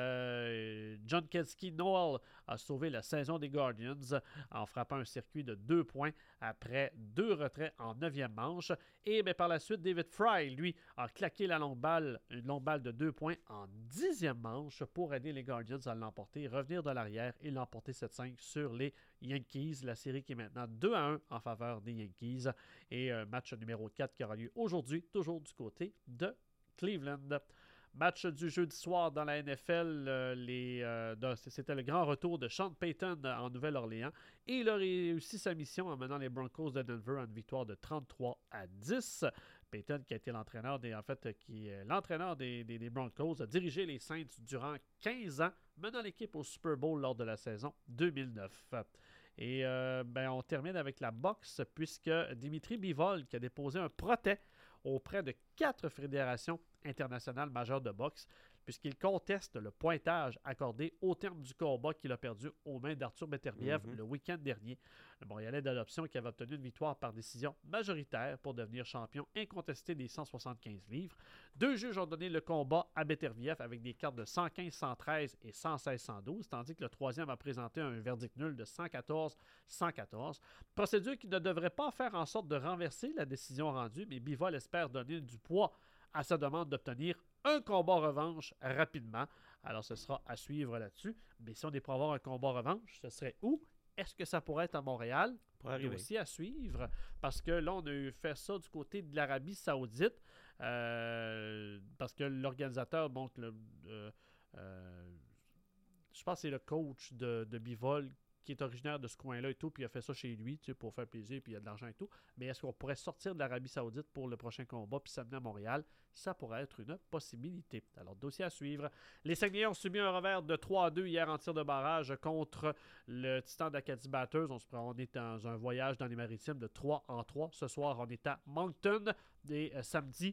D: Euh, John Kelski Noel a sauvé la saison des Guardians en frappant un circuit de deux points après deux retraits en neuvième manche. Et bien, par la suite, David Fry, lui, a claqué la longue balle, une longue balle de deux points en dixième manche pour aider les Guardians à l'emporter, revenir de l'arrière et l'emporter sept cinq sur les Yankees. La série qui est maintenant deux à un en faveur des Yankees. Et euh, match numéro quatre qui aura lieu aujourd'hui, toujours du côté de Cleveland. Match du jeudi soir dans la N F L, euh, les, euh, de, c'était le grand retour de Sean Payton en Nouvelle-Orléans et il a réussi sa mission en menant les Broncos de Denver à une victoire de trente-trois à dix. Payton, qui a été l'entraîneur des, en fait, qui est l'entraîneur des, des, des Broncos, a dirigé les Saints durant quinze ans, menant l'équipe au Super Bowl lors de la saison deux mille neuf. Et euh, ben, on termine avec la boxe puisque Dimitri Bivol, qui a déposé un protêt auprès de quatre fédérations internationales majeures de boxe, puisqu'il conteste le pointage accordé au terme du combat qu'il a perdu aux mains d'Arthur Beterbiev
E: Mhm.
D: le week-end dernier. Le Montréalais d'adoption qui avait obtenu une victoire par décision majoritaire pour devenir champion incontesté des cent soixante-quinze livres. Deux juges ont donné le combat à Beterbiev avec des cartes de cent quinze, cent treize et cent seize, cent douze, tandis que le troisième a présenté un verdict nul de cent quatorze, cent quatorze. Procédure qui ne devrait pas faire en sorte de renverser la décision rendue, mais Bivol espère donner du poids à sa demande d'obtenir un combat revanche rapidement. Alors, ce sera à suivre là-dessus. Mais si on est pour avoir un combat revanche, ce serait où? Est-ce que ça pourrait être à Montréal?
E: Pour
D: Et
E: arriver.
D: aussi à suivre, parce que là, on a eu fait ça du côté de l'Arabie Saoudite, euh, parce que l'organisateur, bon, le, euh, euh, je pense que c'est le coach de, de Bivol qui est originaire de ce coin-là et tout, puis il a fait ça chez lui, tu sais, pour faire plaisir, puis il y a de l'argent et tout. Mais est-ce qu'on pourrait sortir de l'Arabie Saoudite pour le prochain combat, puis s'amener à Montréal? Ça pourrait être une possibilité. Alors, dossier à suivre. Les Saguenayens ont subi un revers de trois à deux hier en tir de barrage contre le Titan d'Acadie Batters. On, se prend, on est dans un voyage dans les maritimes de trois en trois. Ce soir, on est à Moncton. Et euh, samedi,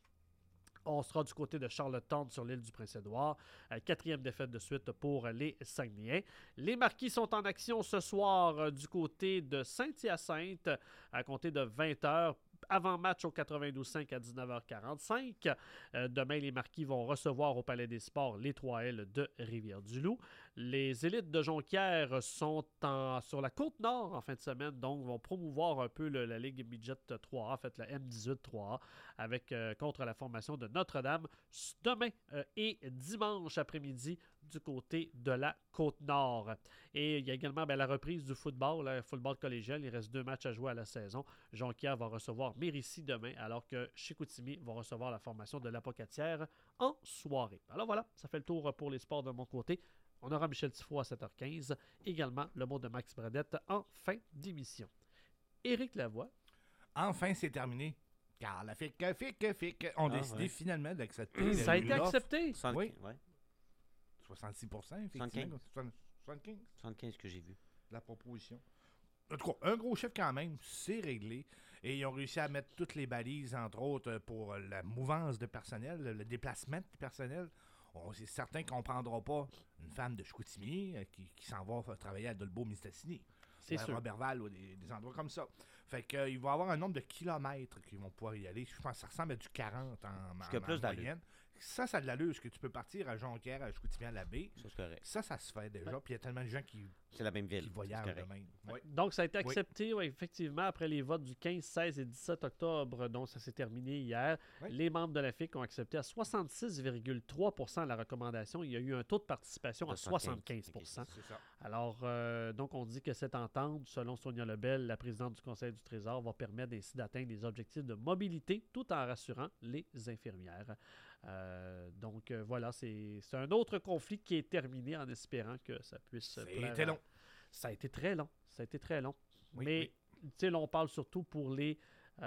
D: on sera du côté de Charlottetown sur l'île du Prince-Édouard. Euh, quatrième défaite de suite pour les Saguenayens. Les Marquis sont en action ce soir euh, du côté de Saint-Hyacinthe à compter de vingt heures. Avant-match au quatre-vingt-douze cinq à dix-neuf heures quarante-cinq. Euh, demain, les Marquis vont recevoir au Palais des Sports les trois L de Rivière-du-Loup. Les élites de Jonquière sont en, sur la Côte-Nord en fin de semaine, donc vont promouvoir un peu le, la Ligue Midget trois A, en fait la M dix-huit trois A, avec, euh, contre la formation de Notre-Dame, demain euh, et dimanche après-midi du côté de la Côte-Nord. Et il y a également ben, la reprise du football, le football collégial. Il reste deux matchs à jouer à la saison. Jonquière va recevoir Mérissi demain, alors que Chicoutimi va recevoir la formation de l'Apocatière en soirée. Alors voilà, ça fait le tour pour les sports de mon côté. On aura Michel Tifo à sept heures quinze. Également, le mot de Max Bradette en fin d'émission. Éric Lavoie.
I: Enfin, c'est terminé. Car la fique, fique, fique, on a
E: Ah,
I: décidé
E: ouais.
I: finalement d'accepter.
D: Ça a été
I: l'offre.
D: accepté.
E: soixante-quinze,
I: Oui.
E: ouais.
I: soixante-six pour cent, effectivement. soixante-quinze
E: soixante-quinze que j'ai vu.
I: la proposition. En tout cas, un gros chiffre quand même, c'est réglé. Et ils ont réussi à mettre toutes les balises, entre autres, pour la mouvance de personnel, le déplacement de personnel. On, c'est certain qu'on ne prendra pas une femme de Chicoutimi euh, qui, qui s'en va faire travailler à Dolbeau-Mistassini.
D: C'est
I: ou à
D: sûr.
I: Robertval ou des, des endroits comme ça. Fait qu'il euh, va y avoir un nombre de kilomètres qu'ils vont pouvoir y aller. Je pense que ça ressemble à du quarante en,
E: Ce qui a
I: en-
E: plus
I: en
E: d'allure.
I: moyenne. Ça, ça a de l'allure, parce que tu peux partir à Jonquière, à Chicoutimi, à la baie.
E: Ça, c'est correct.
I: Ça, ça se fait déjà. Puis il y a tellement de gens qui,
E: C'est la même ville.
I: qui
E: c'est
I: voyagent
E: correct.
I: de même. Ouais.
D: Donc, ça a été
I: Oui.
D: accepté, ouais, effectivement, après les votes du quinze, seize et dix-sept octobre. Donc, ça s'est terminé hier.
I: Oui.
D: Les membres de la F I C ont accepté à soixante-six virgule trois pour cent la recommandation. Il y a eu un taux de participation à soixante-quinze pour cent.
I: C'est ça.
D: Alors, euh, donc, on dit que cette entente, selon Sonia Lebel, la présidente du Conseil du Trésor, va permettre ainsi d'atteindre les objectifs de mobilité tout en rassurant les infirmières. Euh, donc, euh, voilà, c'est c'est un autre conflit qui est terminé en espérant que ça puisse plaire
I: C'était
D: à-
I: long.
D: Ça a été très long. Ça a été très long.
I: Oui,
D: Mais, tu sais, là, on parle surtout pour les...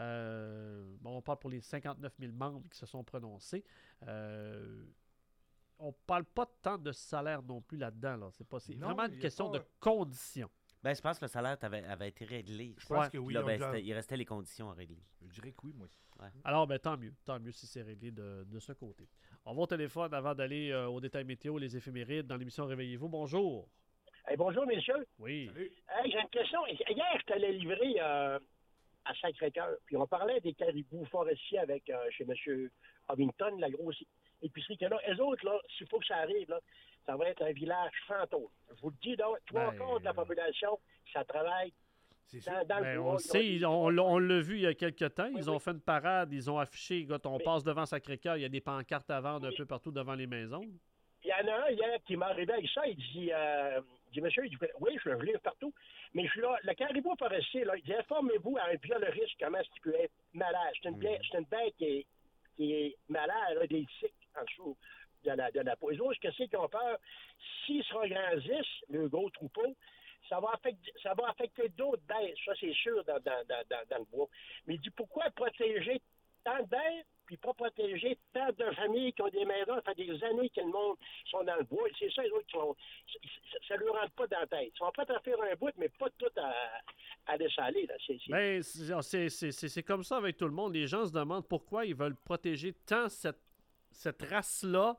D: euh, bon, on parle pour les cinquante-neuf mille membres qui se sont prononcés. Euh, on parle pas tant de salaire non plus là-dedans. Là. C'est pas, c'est
I: Non,
D: vraiment
I: il
D: une
I: y a
D: question
I: pas-
D: de conditions.
E: Ben, je pense que le salaire avait, avait été réglé.
I: Je pense
D: Ouais.
I: que oui.
E: Là,
I: on
E: ben,
I: doit-
E: c'était- il restait les conditions à régler.
I: Je dirais que oui, moi.
D: Alors, ben, tant mieux. Tant mieux si c'est réglé de, de ce côté. On va au téléphone avant d'aller euh, au détail météo, les éphémérides, dans l'émission Réveillez-vous. Bonjour.
J: Hey, bonjour, messieurs.
D: Oui.
I: Salut.
J: Hey, j'ai une question. Hier, je t'allais livrer euh, à Sacré-Cœur, puis on parlait des caribous forestiers avec euh, chez M. Ovington, la grosse épicerie qu'il y a là. Eux autres, là, s'il faut que ça arrive, là, ça va être un village fantôme. Je vous le dis, donc, trois
D: Ben,
J: quarts de la population, ça travaille
I: C'est ça.
J: dans, dans
D: Ben,
J: le
D: on
J: bois.
D: le sait, ils ont- on, l'a- on l'a vu il y a quelques temps. Ils
J: Oui,
D: ont
J: oui.
D: fait une parade, ils ont affiché, écoute, on
J: Mais-
D: passe devant Sacré-Cœur, il y a des pancartes à vendre un
J: Oui.
D: peu partout devant les maisons.
J: Il y en a un hier qui m'est arrivé avec ça. Il dit, euh, il dit monsieur, il dit, oui, je le livre partout. Mais je suis là, le caribou forestier, là, il dit, informez-vous à un violoriste comment est-ce qu'il peut être malade. C'est une, bête- c'est une bête qui est, qui est malade, elle a des tiques en dessous de la, de la peau. Les autres, qu'est-ce qu'ils ont peur? S'ils se regrandissent, le gros troupeau, ça va affecter, ça va affecter d'autres bêtes. Ça, c'est sûr, dans, dans, dans, dans, dans le bois. Mais il dit, pourquoi protéger tant de bêtes, puis pas protéger tant de familles qui ont des maisons? Ça fait des années que le monde sont dans le bois. C'est ça, les autres, qui ont, ça ne lui rentre pas dans la tête. Ils sont prêts à faire un bout, mais pas tout à, à laisser aller. Là. C'est, c'est...
D: Ben, c'est- c'est c'est- c'est- c'est comme ça avec tout le monde. Les gens se demandent pourquoi ils veulent protéger tant cette, cette race-là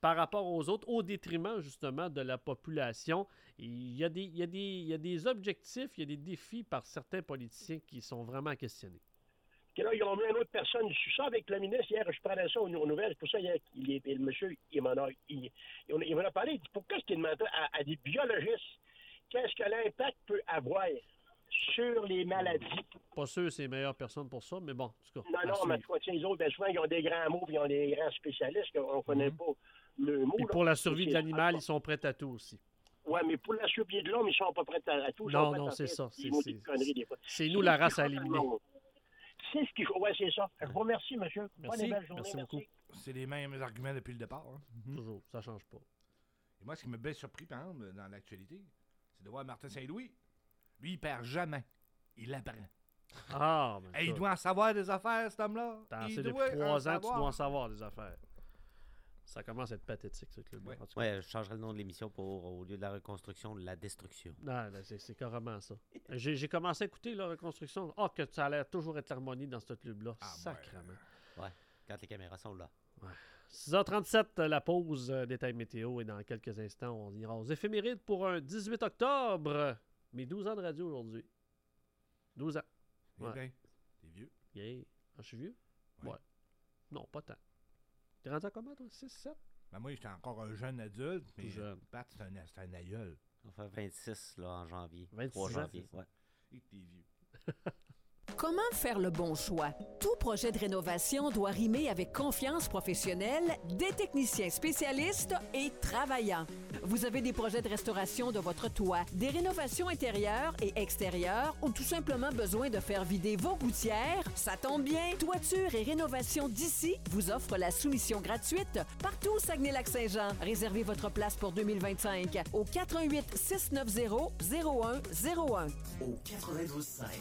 D: par rapport aux autres, au détriment justement de la population. Il y a des, il y a des, il y a des objectifs, il y a des défis par certains politiciens qui sont vraiment questionnés.
J: Que là, ils ont mis une autre personne. Je suis ça avec le ministre hier, je prenais ça aux, aux nouvelles. C'est pour ça hier, il, il, le monsieur, il m'en a, il, il, il m'en a parlé. Il dit, pourquoi est-ce qu'il demandait à, à des biologistes qu'est-ce que l'impact peut avoir sur les maladies?
D: Pas sûr que c'est les meilleures personnes pour ça, mais bon, en tout cas.
J: Non, non, mais tu vois, les autres, ben, souvent, ils ont des grands mots, puis ils ont des grands spécialistes qu'on ne connaît mm-hmm. pas le mot.
D: Et pour la survie de l'animal, ils sont prêts à tout aussi.
J: Oui, mais pour la survie de l'homme, ils ne sont pas prêts à tout.
D: Non, non, c'est ça.
J: C'est, c'est, c'est,
D: c'est nous la race à éliminer.
J: C'est ce qu'il faut. Oui, c'est ça. Je vous remercie, monsieur.
D: Merci.
J: Bonne et belle journée.
D: Merci beaucoup.
J: Merci.
I: C'est les mêmes arguments depuis le départ. Hein.
D: Mm-hmm. Toujours. Ça ne change pas.
I: Et moi, ce qui m'a bien surpris, par exemple, dans l'actualité, c'est de voir Martin Saint-Louis. Lui, il perd jamais. Il apprend.
D: Ah, mais
I: Et il doit en savoir des affaires, cet homme-là.
D: T'as
I: il
D: depuis trois ans, tu dois en savoir des affaires. Ça commence à être pathétique, ce club-là.
E: Oui, ouais, je changerai le nom de l'émission pour, au lieu de la reconstruction, la destruction.
D: Non, c'est, c'est carrément ça. J'ai, j'ai commencé à écouter la reconstruction. Ah, oh, que ça a l'air toujours être l'harmonie dans ce club-là. Ah, sacrément.
E: Ouais. ouais, quand les caméras sont là.
D: Ouais. six heures trente-sept, la pause euh, détail météo. Et dans quelques instants, on ira aux éphémérides pour un dix-huit octobre. Mes douze ans de radio aujourd'hui. douze ans.
I: Eh ouais. bien, t'es vieux.
D: Yeah. Ah, je suis vieux? Ouais. ouais. Non, pas tant. T'es rendu à combien, toi? six, sept?
I: Ben moi, j'étais encore un jeune adulte, mais
D: jeune.
I: Pat, c'est un, c'est un aïeul.
E: On fait vingt-six là, en janvier.
D: vingt-six
E: trois janvier,
D: ans,
E: ouais.
I: Et t'es vieux.
G: Comment faire le bon choix? Tout projet de rénovation doit rimer avec confiance professionnelle, des techniciens spécialistes et travaillants. Vous avez des projets de restauration de votre toit, des rénovations intérieures et extérieures ou tout simplement besoin de faire vider vos gouttières? Ça tombe bien! Toiture et rénovation d'ici vous offre la soumission gratuite partout au Saguenay-Lac-Saint-Jean. Réservez votre place pour deux mille vingt-cinq au quatre un huit, six neuf zéro, zéro un zéro un.
B: Au quatre-vingt-douze cinq.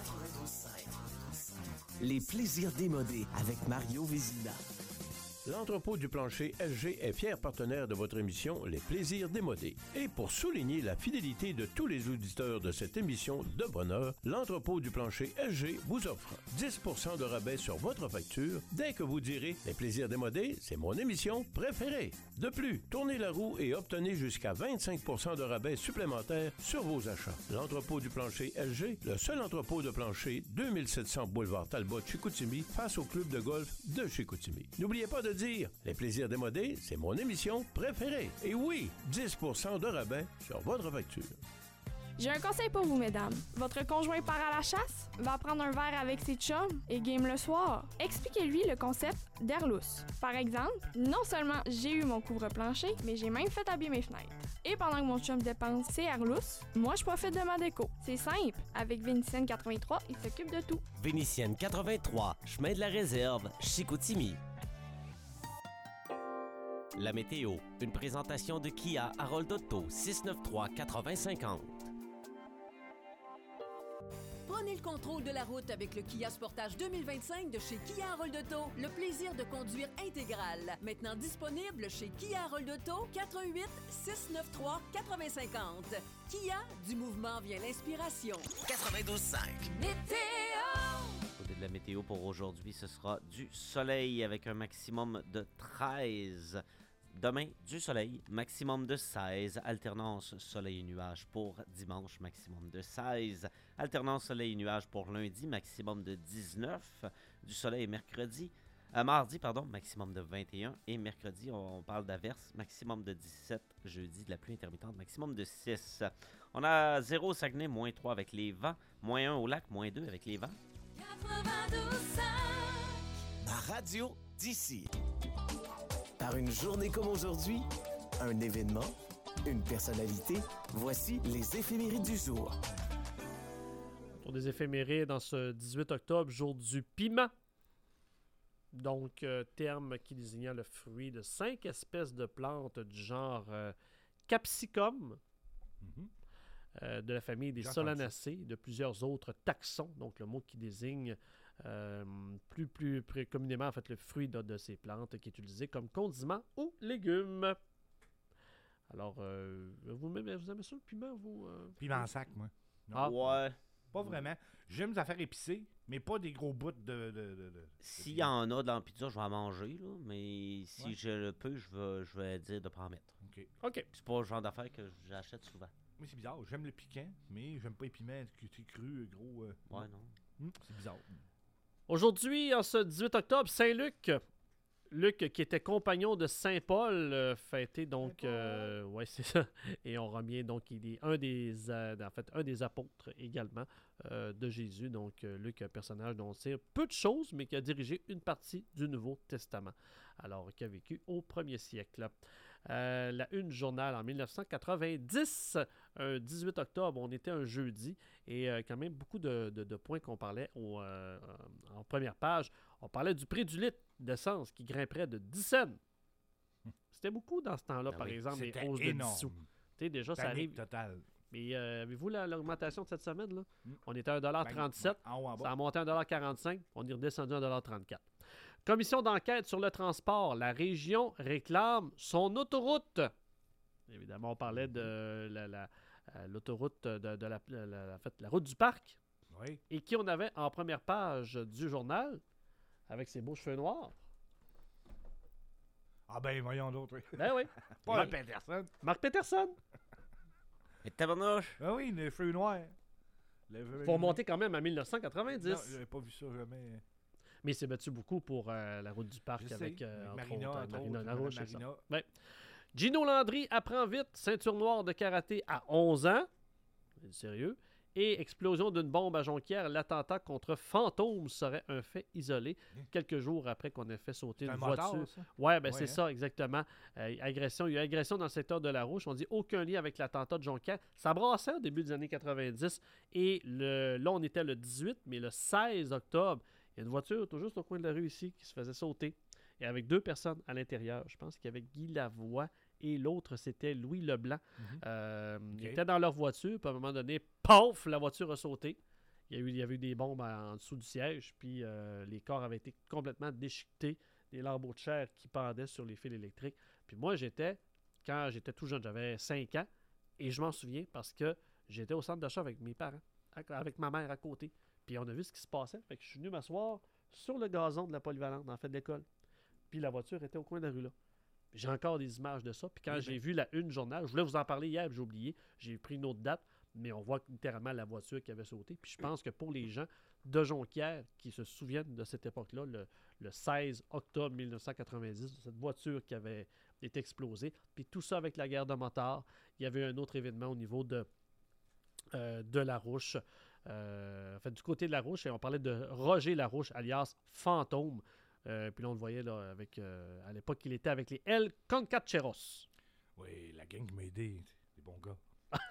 B: Les plaisirs démodés avec Mario Vézina.
K: L'entrepôt du plancher L G est fier partenaire de votre émission Les Plaisirs démodés. Et pour souligner la fidélité de tous les auditeurs de cette émission de bonheur, l'entrepôt du plancher L G vous offre dix pour cent de rabais sur votre facture dès que vous direz Les Plaisirs démodés, c'est mon émission préférée. De plus, tournez la roue et obtenez jusqu'à vingt-cinq pour cent de rabais supplémentaires sur vos achats. L'entrepôt du plancher L G, le seul entrepôt de plancher deux mille sept cents boulevard Talbot, Chicoutimi, face au club de golf de Chicoutimi. N'oubliez pas de dire Les Plaisirs démodés, c'est mon émission préférée. Et oui, dix pour cent de rabais sur votre facture.
L: J'ai un conseil pour vous, mesdames. Votre conjoint part à la chasse, va prendre un verre avec ses chums et game le soir. Expliquez-lui le concept d'air lousse. Par exemple, non seulement j'ai eu mon couvre-plancher, mais j'ai même fait habiller mes fenêtres. Et pendant que mon chum dépense ses air lousses, moi je profite de ma déco. C'est simple. Avec Vénitienne quatre-vingt-trois, il s'occupe de tout.
M: Vénitienne quatre-vingt-trois, chemin de la réserve, Chicoutimi. La météo, une présentation de Kia Harold Auto, six neuf trois, quatre vingt cinquante.
G: Prenez le contrôle de la route avec le Kia Sportage deux mille vingt-cinq de chez Kia Harold Auto. Le plaisir de conduire intégral. Maintenant disponible chez Kia Harold Auto, quatre un huit, six neuf trois, quatre vingt cinquante. Kia, du mouvement vient l'inspiration.
M: quatre-vingt-douze cinq.
G: Météo!
E: Côté de la météo pour aujourd'hui, ce sera du soleil avec un maximum de treize. Demain, du soleil, maximum de seize. Alternance soleil et nuages pour dimanche, maximum de seize. Alternance soleil et nuages pour lundi, maximum de dix-neuf. Du soleil mercredi, euh, mardi, pardon, maximum de vingt et un. Et mercredi, on, on parle d'averse, maximum de dix-sept. Jeudi, de la pluie intermittente, maximum de six. On a zéro au Saguenay, moins trois avec les vents. Moins un au lac, moins deux avec les vents.
B: quatre-vingt-douze cinq. Ma radio d'ici. Par une journée comme aujourd'hui, un événement, une personnalité, voici les éphémérides du jour.
D: Pour des éphémérides dans ce dix-huit octobre, jour du piment. Donc, euh, terme qui désignait le fruit de cinq espèces de plantes du genre euh, capsicum, mm-hmm. euh, de la famille des solanacées, de plusieurs autres taxons, donc le mot qui désigne Euh, plus, plus, plus communément en fait le fruit de, de ces plantes qui est utilisé comme condiment ou légume. Alors, euh, vous, aimez, vous aimez ça le piment, vous? Euh,
I: piment en sac, moi.
E: Non. Ah, ouais.
I: Pas vraiment. J'aime les affaires épicées, mais pas des gros bouts de... de, de, de
E: S'il y en a dans la pizza, je vais en manger, là, mais si
I: Ouais.
E: je le peux, je vais, je vais dire de pas en mettre.
I: OK.
D: OK.
E: C'est pas le genre d'affaire que j'achète souvent.
I: Moi, c'est bizarre. J'aime le piquant, mais j'aime pas les piments cru, cru gros. euh,
E: Ouais, non.
I: hum, c'est bizarre.
D: Aujourd'hui, en ce dix-huit octobre, Saint-Luc. Luc, qui était compagnon de Saint-Paul, euh, fêté donc, euh, ouais, c'est ça. Et on remet donc, il est un des, euh, en fait, un des apôtres également euh, de Jésus. Donc, euh, Luc, un personnage dont on sait peu de choses, mais qui a dirigé une partie du Nouveau Testament, alors qui a vécu au premier siècle. Euh, la Une Journal en dix-neuf cent quatre-vingt-dix, un dix-huit octobre, on était un jeudi, et euh, quand même beaucoup de, de, de points qu'on parlait au, euh, en première page. On parlait du prix du litre d'essence qui grimperait de dix cents. C'était beaucoup dans ce temps-là,
I: Ben
D: par
I: oui,
D: exemple, les
I: c'était
D: hausses de
I: énorme.
D: dix sous. Tu sais, déjà, ça
I: Panique
D: arrive.
I: totale.
D: Mais euh, avez-vous la- l'augmentation de cette semaine? Là?
I: Mm.
D: On était à un dollar trente-sept.
I: En haut, en bas.
D: Ça a monté à un dollar quarante-cinq. On est redescendu à un dollar trente-quatre. Commission d'enquête sur le transport. La région réclame son autoroute. Évidemment, on parlait de la, la, euh, l'autoroute de, de la, la, la- en fait, la route du parc.
I: Oui.
D: Et qui on avait en première page du journal avec ses beaux cheveux noirs.
I: Ah ben, voyons d'autres. Oui.
D: Ben oui.
I: Pas
D: Oui.
I: un Peterson.
D: Marc Peterson.
E: Et tabarnouche.
I: Ah oui, les cheveux noirs. Les cheveux-
D: Faut remonter quand même à dix-neuf cent quatre-vingt-dix.
I: Non, j'avais pas vu ça jamais.
D: Mais il s'est battu beaucoup pour euh, la route du parc
I: Je
D: avec,
I: sais,
D: euh,
I: avec
D: entre
I: Marina,
D: autres, euh,
I: entre
D: Marina
I: autres,
D: Larouche,
I: Madame
D: c'est ça.
I: Marina.
D: Ouais. Gino Landry apprend vite ceinture noire de karaté à onze ans. C'est sérieux. Et explosion d'une bombe à Jonquière, l'attentat contre Fantôme serait un fait isolé quelques jours après qu'on ait fait sauter
I: C'est
D: une
I: un motard,
D: voiture.
I: ça?
D: Ouais, ben
I: Ouais,
D: c'est
I: hein?
D: ça, exactement. Euh, agression, il y a eu agression dans le secteur de la Rouche. On dit aucun lien avec l'attentat de Jonquière. Ça brassait au début des années quatre-vingt-dix. Et le, là, on était le dix-huit, mais le seize octobre, il y a une voiture tout juste au coin de la rue ici qui se faisait sauter. Et avec deux personnes à l'intérieur. Je pense qu'il y avait Guy Lavoie et l'autre, c'était Louis Leblanc.
I: Mhm.
D: Euh, Ils
I: Ok.
D: étaient dans leur voiture, puis à un moment donné, paf, la voiture a sauté. Il y, a eu, il y avait eu des bombes en, en dessous du siège, puis euh, les corps avaient été complètement déchiquetés, des lambeaux de chair qui pendaient sur les fils électriques. Puis moi, j'étais, quand j'étais tout jeune, j'avais cinq ans, et je m'en souviens parce que j'étais au centre d'achat avec mes parents, à- avec ma mère à côté. Puis on a vu ce qui se passait. Fait que je suis venu m'asseoir sur le gazon de la polyvalente, en fait, de l'école. Puis la voiture était au coin de la rue là. J'ai encore des images de ça. Puis quand
I: Oui,
D: j'ai
I: ben-
D: vu la Une Journal, je voulais vous en parler hier, puis j'ai oublié. J'ai pris une autre date, mais on voit littéralement la voiture qui avait sauté. Puis je pense que pour les gens de Jonquière qui se souviennent de cette époque-là, le, le seize octobre dix-neuf cent quatre-vingt-dix, de cette voiture qui avait été explosée, puis tout ça avec la guerre de motards. Il y avait un autre événement au niveau de, euh, de Larouche. Euh, en fait, du côté de Larouche, et on parlait de Roger Larouche, alias Fantôme. Euh, puis là, on le voyait là, avec, euh, à l'époque, il était avec les El Concacheros.
I: Oui, la gang qui m'a aidé. Des bons gars.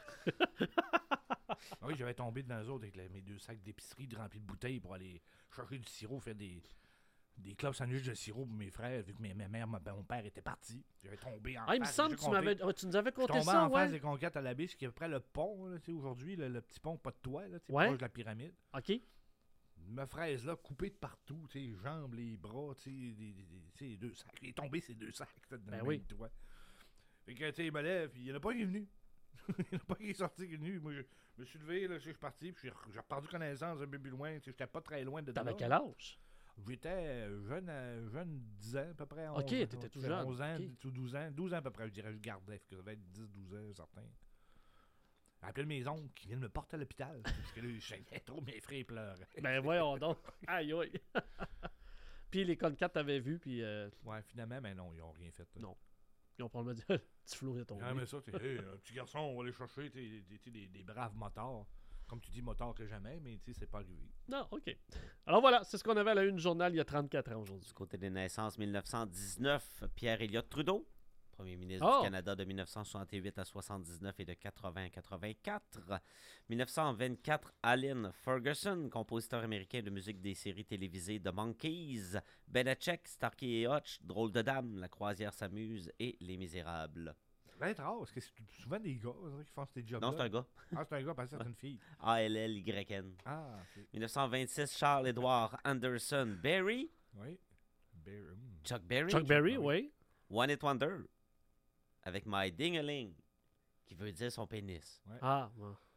I: Ah oui, j'avais tombé dans eux autres avec la- mes deux sacs d'épicerie de remplis de bouteilles pour aller chercher du sirop, faire des, des clubs sandwich de sirop pour mes frères, vu que mes, mes mères, ma- mon père était parti. J'avais tombé en
D: Ah, il me
I: face,
D: semble
I: j'ai
D: que tu,
I: compté.
D: m'avais, oh, tu nous avais
I: Je
D: conté
I: tombais
D: ça,
I: en face
D: ouais.
I: des conquêtes à la baie, ce qui est près le pont, là, tu sais, aujourd'hui, le, le petit pont, pas de toit, là, tu sais,
D: Ouais.
I: proche de la pyramide.
D: OK.
I: Ma fraise là, coupée de partout, tu sais, les jambes, les bras, tu sais, des- des- des- tu sais, les deux sacs. Il est tombé ces deux sacs là, dans
D: Ben
I: le
D: oui.
I: même toit. Fait que, tu sais, il me lève, puis il y en a pas qui est venu. Il n'y en a pas qui est sorti qui est venu. Moi, je me suis levé, là, je suis parti, puis j'ai re- j'ai reperdu connaissance un peu plus loin. Tu sais, j'étais pas très loin de
D: T'avais
I: là.
D: quel âge?
I: J'étais euh, jeune, euh, jeune dix ans à peu près.
D: Ok,
I: onze,
D: t'étais
I: ouais,
D: tout
I: j'avais
D: jeune,
I: onze ans,
D: ok.
I: ou douze ans. douze ans à peu près, je dirais, je gardais. Fait que ça devait être dix, douze ans, certain. J'ai appelé mes oncles qui viennent me porter à l'hôpital. Parce que là, je saignais trop, mes frères pleuraient.
D: Ben voyons donc. Aïe, aïe. Puis les Concat t'avaient vu, puis euh,
I: Ouais, finalement, mais non, ils ont rien fait.
D: Non. ils ont probablement dit petit flot est tombé.
I: Ah, mais ça, tu sais, hey, un petit garçon, on va aller chercher t'sais, des, des, des, des braves motards. Comme tu dis, motards que jamais, mais tu sais, c'est pas arrivé.
D: Non, OK. Alors voilà, c'est ce qu'on avait à la une du journal il y a trente-quatre ans aujourd'hui.
E: Du côté des naissances, mille neuf cent dix-neuf, Pierre Elliott Trudeau, premier ministre
D: Oh!
E: du Canada de mille neuf cent soixante-huit à soixante-dix-neuf et de quatre-vingts à quatre-vingt-quatre. mille neuf cent vingt-quatre, Alan Ferguson, compositeur américain de musique des séries télévisées The Monkees, Belichick, Starkey et Hutch, Drôle de Dame, La Croisière s'amuse et Les Misérables.
I: Ça va être rare, parce que c'est souvent des gars ça, qui font ces jobs-là.
E: Non, c'est un gars.
I: Ah, c'est un gars, parce que c'est une fille.
E: A L L Y N.
I: Ah, ok.
E: mille neuf cent vingt-six, Charles-Édouard Anderson Berry.
I: Oui. Bear- hmm.
E: Chuck Berry.
D: Chuck Berry, oui.
E: One It Wonder. Avec My Ding-a-Ling, qui veut dire son pénis.
I: Ouais.
D: Ah, ouais.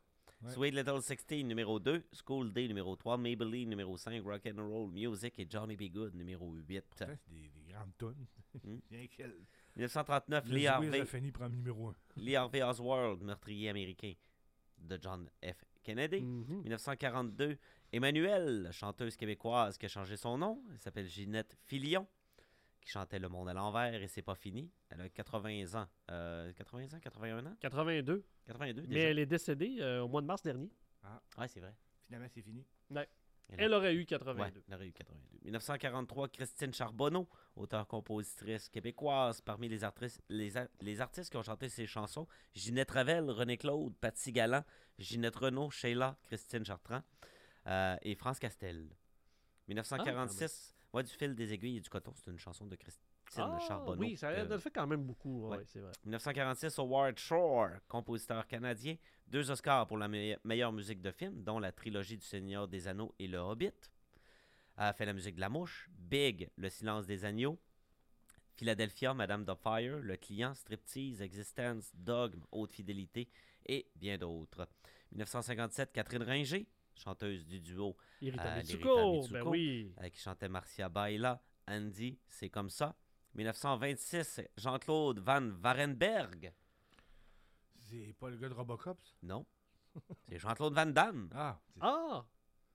I: Ouais.
E: Sweet Little sixteen, numéro deux. School Day, numéro trois. Maybelline, numéro cinq. Rock and Roll Music et Johnny B. Good, numéro huit.
I: Pourtant, c'est des, des grandes tonnes.
E: Hmm.
I: Bien qu'elle-
E: dix-neuf cent trente-neuf,
I: Le
E: Lee
I: Zouiz
E: Harvey.
I: a fini pour numéro un.
E: Lee Harvey Oswald, meurtrier américain de John F. Kennedy.
D: Mhm.
E: dix-neuf cent quarante-deux, Emmanuelle, chanteuse québécoise qui a changé son nom. Elle s'appelle Ginette Filion, qui chantait Le Monde à l'envers et c'est pas fini. Elle a quatre-vingts ans. Euh, quatre-vingts ans, quatre-vingt-un ans?
D: quatre-vingt-deux.
E: quatre-vingt-deux
D: Mais
E: déjà.
D: elle est décédée euh, au mois de mars dernier.
I: Ah,
E: Ouais, c'est vrai.
I: finalement, c'est fini.
D: Ouais.
E: Elle
D: Elle
E: a-
D: aurait eu
E: Ouais,
D: quatre-vingt-deux.
E: elle aurait eu quatre-vingt-deux. dix-neuf cent quarante-trois, Christine Charbonneau, auteure-compositrice québécoise. Parmi les, artistes, les, a- les artistes qui ont chanté ses chansons, Ginette Ravel, René Claude, Patsy Galland, Ginette Renaud, Sheila, Christine Chartrand euh, et France Castel. dix-neuf cent quarante-six, ouais, du fil, des aiguilles et du coton, c'est une chanson de Christine
D: Ah,
E: Charbonneau.
D: oui, ça
E: euh,
D: elle le fait quand même beaucoup. Ouais,
E: ouais.
D: c'est vrai.
E: dix-neuf cent quarante-six, Howard Shore, compositeur canadien. Deux Oscars pour la me- meilleure musique de film, dont la trilogie du Seigneur des Anneaux et Le Hobbit. A fait la musique de La Mouche. Big, Le Silence des Agneaux. Philadelphia, Madame Doubtfire. Le Client, Striptease, Existence, Dogme, Haute Fidélité et bien d'autres. dix-neuf cent cinquante-sept, Catherine Ringer, chanteuse du duo
D: Irrita
E: euh,
D: Mitsuko,
E: l'Irrita Mitsuko,
D: ben oui.
E: euh, qui chantait Marcia Baila, Andy, C'est comme ça. dix-neuf cent vingt-six, Jean-Claude Van Varenberg.
I: C'est pas le gars de Robocop, ça?
E: Non. C'est Jean-Claude Van Damme.
I: Ah, c'est-
D: Ah!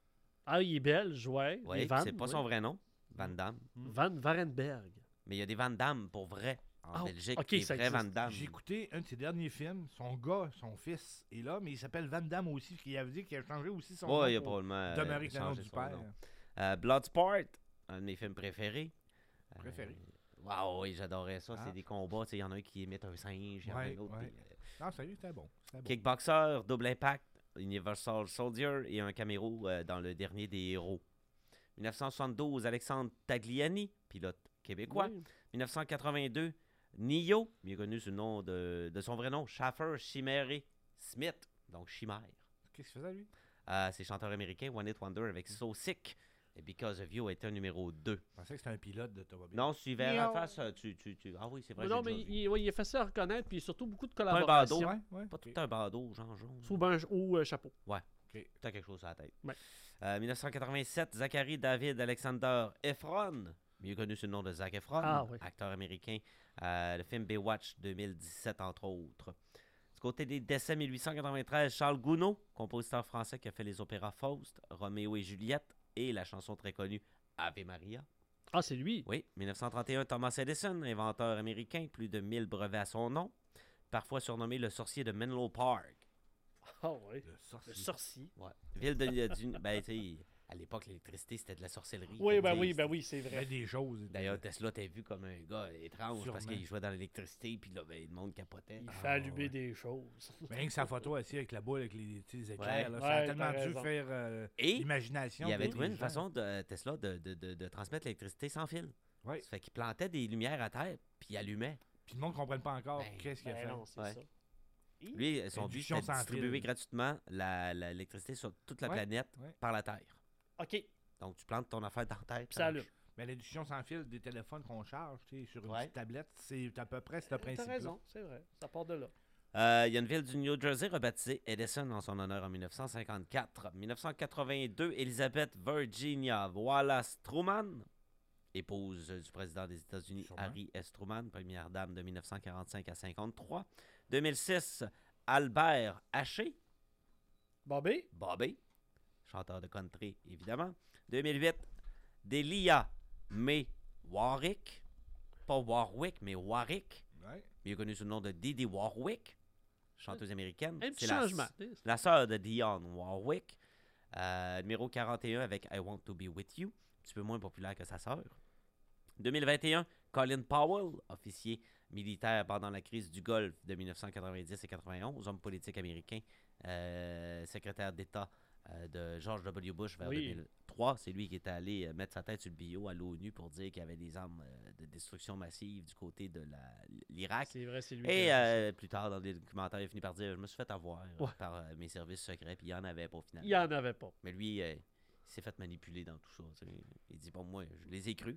D: Ah, il est belge, ouais.
E: Oui,
D: Les Van,
E: c'est pas
D: oui.
E: son vrai nom, Van Damme.
D: Van Varenberg.
E: Mais il y a des Van Damme pour vrai en
D: Ah,
E: Belgique.
D: ok,
E: des
D: ça
E: vrais
D: existe.
E: Van Damme.
I: J'ai écouté un de ses derniers films. Son gars, son fils, est là, mais il s'appelle Van Damme aussi, parce qu'il avait dit qu'il a changé aussi son nom.
E: Ouais, il a
I: pour
E: probablement euh,
I: demeurer avec le nom
E: changé
I: du
E: son
I: père.
E: nom. Euh, Bloodsport, un de mes films préférés. Euh,
I: Préféré.
E: Waouh, oui, j'adorais ça.
I: Ah.
E: C'est des combats. tu sais, Il y en a un qui imite un singe, il y en a
I: Ouais,
E: un autre.
I: ouais.
E: qui- euh,
I: Non, sérieux, c'était bon. C'était bon.
E: Kickboxer, Double Impact, Universal Soldier et un caméo euh, dans le dernier des héros. dix-neuf cent soixante-douze, Alexandre Tagliani, pilote québécois.
D: Oui.
E: dix-neuf cent quatre-vingt-deux, Nio, mieux connu sous le nom de, de son vrai nom, Schaffer Chimere Smith, donc Chimère.
I: Qu'est-ce qu'il faisait, lui?
E: Euh, c'est chanteur américain, One Hit Wonder avec So Sick. Et Because of You a été un numéro deux.
I: Je pensais que c'était un pilote d'automobile.
E: Non, si tu vers la
D: Nio.
E: face, euh, tu, tu, tu... Ah oui, c'est vrai.
D: Mais non,
E: j'ai
D: mais
E: déjà vu.
D: il, ouais, il est facile à reconnaître, puis surtout beaucoup de
E: Pas un
D: collaborations.
E: bandeau,
I: Ouais, ouais.
E: Pas
I: ok.
E: tout un bandeau, genre jaune.
D: Sous ben, ou euh, chapeau.
E: Ouais.
I: Ok.
E: T'as quelque chose à la tête.
D: Ouais.
E: Euh, dix-neuf cent quatre-vingt-sept, Zachary David Alexander Efron, mieux connu sous le nom de Zac Efron,
D: Ah, oui.
E: acteur américain. Euh, le film Baywatch deux mille dix-sept, entre autres. Du côté des décès, mille huit cent quatre-vingt-treize, Charles Gounod, compositeur français qui a fait les opéras Faust, Roméo et Juliette et la chanson très connue Ave Maria.
D: Ah, c'est lui.
E: Oui, dix-neuf cent trente et un, Thomas Edison, inventeur américain, plus de mille brevets à son nom, parfois surnommé le sorcier de Menlo Park.
D: Ah, oui.
I: Le sorcier.
D: Le sorcier.
E: Ouais. Ville de, du, ben, tu sais, à l'époque, l'électricité, c'était de la sorcellerie.
D: Oui,
E: Fait que,
D: ben
E: tu sais,
D: oui, ben
E: c'était-
D: oui, c'est
I: Il y a
D: vrai.
I: des choses.
E: D'ailleurs, Tesla, t'as vu comme un gars étrange parce
I: Sûrement.
E: qu'il jouait dans l'électricité, puis là, ben, le monde capotait.
D: Il
I: Ah,
D: fait allumer
I: ouais.
D: des choses.
I: Mais rien que sa photo assis avec la boule, avec les, tu sais, les éclairs,
E: Ouais.
I: là, ça a
D: Ouais,
I: tellement
D: t'as
I: dû
D: raison.
I: faire euh,
E: Et
I: l'imagination.
E: il avait
I: des-
E: trouvé
I: des
E: une
I: gens.
E: façon de euh, Tesla de, de, de, de transmettre l'électricité sans fil.
I: Ouais.
E: Ça fait qu'il plantait des lumières à terre, puis il allumait.
I: Puis le monde ne comprenne pas encore
E: Ben,
I: qu'est-ce qu'il a
D: Ben
I: fait.
D: non, c'est
E: Ouais.
D: ça.
E: Lui, son but,
I: Induction
E: c'était de
I: sans
E: distribuer
I: fil.
E: gratuitement la- la- l'électricité sur toute la
I: Ouais,
E: planète
I: ouais.
E: par la Terre.
D: OK.
E: Donc, tu plantes ton affaire dans la Terre. puis
D: Puis ça
E: marche.
D: allume.
I: Mais l'induction sans fil des téléphones qu'on charge tu sais, sur une
E: Ouais.
I: petite tablette, c'est à peu près ce
D: T'as
I: principe-là.
D: raison, c'est vrai. Ça part de là.
E: Euh, Il y a une ville du New Jersey rebaptisée Edison en son honneur en mille neuf cent cinquante-quatre. mille neuf cent quatre-vingt-deux, Elizabeth Virginia Wallace Truman, épouse du président des États-Unis
I: Sûrement.
E: Harry S. Truman, première dame de mille neuf cent quarante-cinq à cinquante-trois. deux mille six, Albert Haché,
D: Bobby?
E: Bobby, chanteur de country évidemment. deux mille huit, Delia May Warwick, pas Warwick, mais Warwick,
I: Ouais.
E: mieux connue sous le nom de Didi Warwick, chanteuse américaine.
D: Un petit
E: C'est la-
D: changement.
E: La sœur de Dionne Warwick. Euh, numéro quarante et un avec I Want to Be With You. Un petit peu moins populaire que sa sœur. deux mille vingt et un, Colin Powell, officier militaire pendant la crise du Golfe de mille neuf cent quatre-vingt-dix et quatre-vingt-onze, homme politique américain, euh, secrétaire d'État euh, de George W. Bush vers
D: Oui.
E: deux mille trois. C'est lui qui est allé euh, mettre sa tête sur le bio à l'ONU pour dire qu'il y avait des armes euh, de destruction massive du côté de la- l'Irak.
D: C'est vrai, c'est lui. qui
E: Et
D: a-
E: euh, plus tard, dans les documentaires, il a fini par dire « Je me suis fait avoir euh,
D: Ouais.
E: par euh, mes services secrets, puis il n'y en avait pas finalement. »
D: Il n'y en avait pas.
E: Mais lui, euh, il s'est fait manipuler dans tout ça. tu sais. Il dit « Bon, moi, je les ai crus.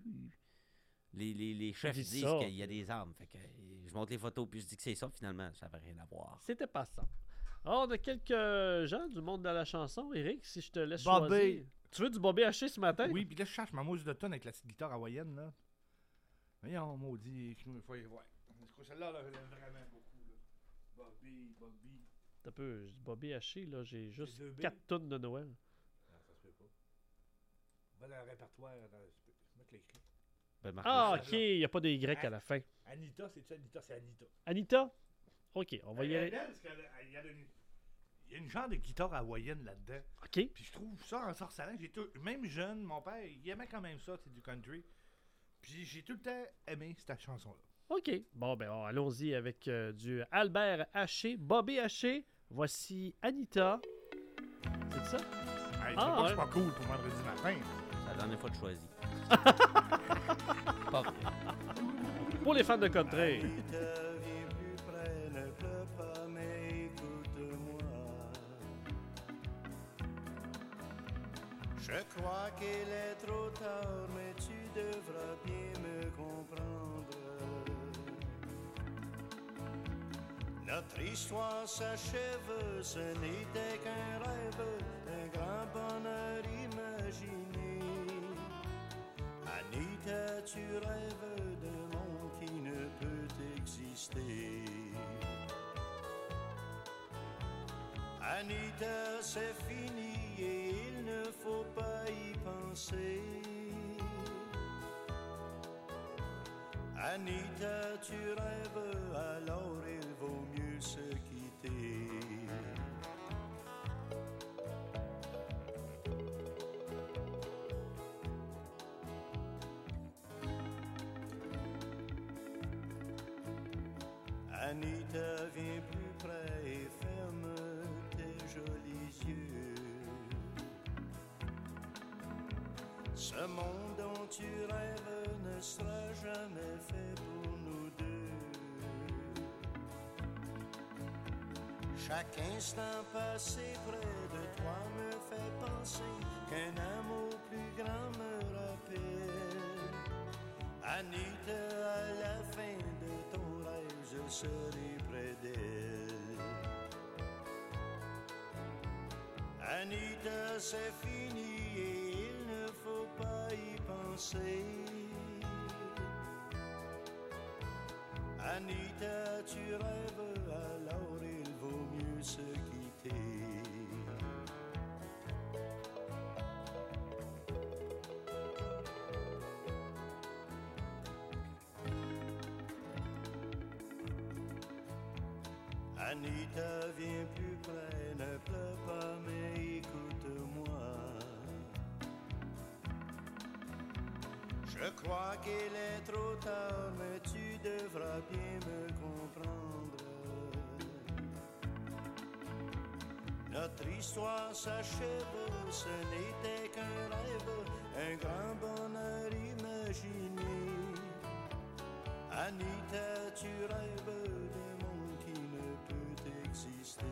E: Les, les, les chefs
D: dit
E: disent
D: ça.
E: qu'il y a des armes. Fait que, euh, je montre les photos, puis je dis que c'est ça. Finalement, ça n'avait rien à voir.
D: C'était pas ça. Ah, on a quelques gens du monde de la chanson. Eric, si je te laisse
I: Bobby.
D: choisir. Tu veux du Bobby Haché ce matin?
I: Oui, puis là, je cherche ma mousse de tonne avec la petite guitare hawaïenne, là. Voyons, maudit, il faut y voir. Celle-là, là, je l'aime vraiment beaucoup, là. Bobby, Bobby.
D: T'as peu, du Bobby Haché, là, j'ai juste
I: deux B.
D: quatre tonnes de Noël.
I: Non, ça se peut pas. Va dans le répertoire, dans le... je vais te l'écrire.
E: Ben, Marc
D: Ah,
E: Lachance.
D: ok, il n'y a pas de Y à la fin.
I: Anita, c'est-tu Anita? C'est Anita.
D: Anita? Ok, on va y
I: Elle est
D: aller.
I: belle, parce qu'elle a- il y a une- il y a une genre de guitare hawaïenne là-dedans.
D: Ok.
I: Puis je trouve ça en sorcellant. J'ai tout... Même jeune, mon père, il aimait quand même ça, c'est du country. Puis j'ai tout le temps aimé cette chanson-là.
D: Ok. Bon, ben, bon, allons-y avec euh, du Albert Haché, Bobby Haché. Voici Anita. C'est ça?
I: Hey,
D: Ah,
I: ah,
D: ouais.
I: c'est pas cool pour vendredi matin.
E: C'est la dernière fois que je choisis. Pas vrai.
D: Pour les fans de country.
N: Anita, viens plus près, ne pleure pas, mais écoute-moi. Je crois qu'il est trop tard, mais tu devras bien me comprendre. Notre histoire s'achève, ce n'était qu'un rêve, un grand bonheur imaginé. Anita, tu rêves d'un monde qui ne peut exister. Anita, c'est fini et il ne faut pas y penser. Anita, tu rêves, alors il vaut mieux se quitter. Anita, viens plus près et ferme tes jolis yeux. Ce monde dont tu rêves ne sera jamais fait pour nous deux. Chaque instant passé près de toi me fait penser qu'un amour plus grand me rappelle. Anita, à la fin de ton rêve, je serai près d'elle. Anita, c'est fini et il ne faut pas y penser. Anita, tu rêves, alors il vaut mieux se quitter. Anita, viens plus près, ne pleure pas, mais écoute-moi. Je crois qu'il est trop tard, mais tu devras bien me comprendre. Notre histoire s'achève, ce n'était qu'un rêve, un grand bonheur imaginé. Anita, tu rêves d'un monde qui ne peut exister.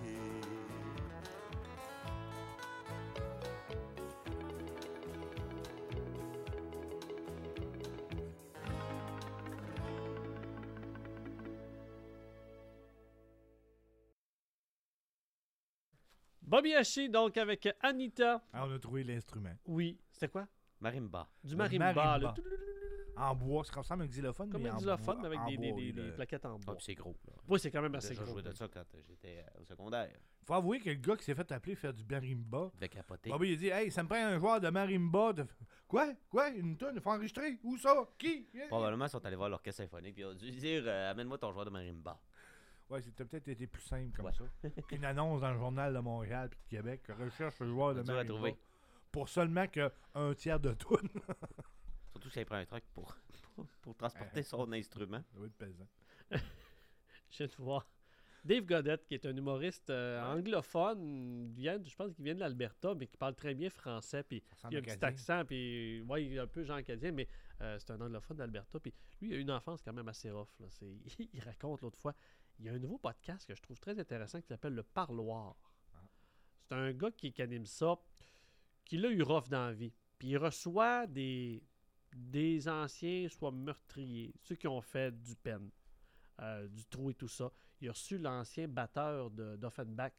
D: Bobby Haché, donc, avec Anita.
I: Ah, on a trouvé l'instrument.
D: Oui. C'était quoi?
E: Marimba.
D: Du
I: Le
D: marimba.
I: marimba.
D: le-
I: En bois, ça ressemble à un xylophone.
D: Comme
I: mais
D: un
I: en
D: xylophone,
I: bois-
D: avec
I: en
D: des, des,
I: bois,
D: des-
I: oui,
D: des
I: le-
D: plaquettes en
E: Ah,
D: bois.
E: puis c'est gros. Là.
D: Oui, c'est quand même
E: J'ai
D: assez
E: déjà
D: gros.
E: joué de ça quand euh, j'étais euh, au secondaire.
I: Faut avouer que le gars qui s'est fait appeler faire du marimba,
E: Il devait capoter.
I: Bobby, il a dit, hey, ça me prend un joueur de marimba. De... Quoi? Quoi? Une tonne? Il faut enregistrer? Où ça? Qui?
E: Probablement, ils sont allés voir l'orchestre symphonique et ils ont dû dire euh, amène-moi ton joueur de marimba.
I: Ouais, c'était peut-être été plus simple comme
E: Ouais.
I: ça. Qu'une annonce dans le journal de Montréal puis de Québec, recherche le joueur de
E: Dur à
I: marimba.
E: trouver.
I: Pour seulement que un tiers de tonne.
E: Surtout s'il prend un truc pour, pour, pour transporter son instrument.
I: Ça doit être pesant.
D: Je viens de voir. Dave Godette, qui est un humoriste euh, anglophone, vient, je pense qu'il vient de l'Alberta, mais qui parle très bien français. Puis
I: ressemble
D: il a
I: à
D: un petit
I: Acadien.
D: accent, puis ouais, il est un peu Jean Acadien, mais euh, c'est un anglophone d'Alberta. Puis lui, il a eu une enfance quand même assez rough. Là. C'est, il raconte l'autre fois. Il y a un nouveau podcast que je trouve très intéressant qui s'appelle Le Parloir. C'est un gars qui, qui anime ça, qui l'a eu rough dans la vie. Puis il reçoit des, des anciens, soit meurtriers, ceux qui ont fait du pen, euh, du trou et tout ça. Il a reçu l'ancien batteur de, d'Offenbach,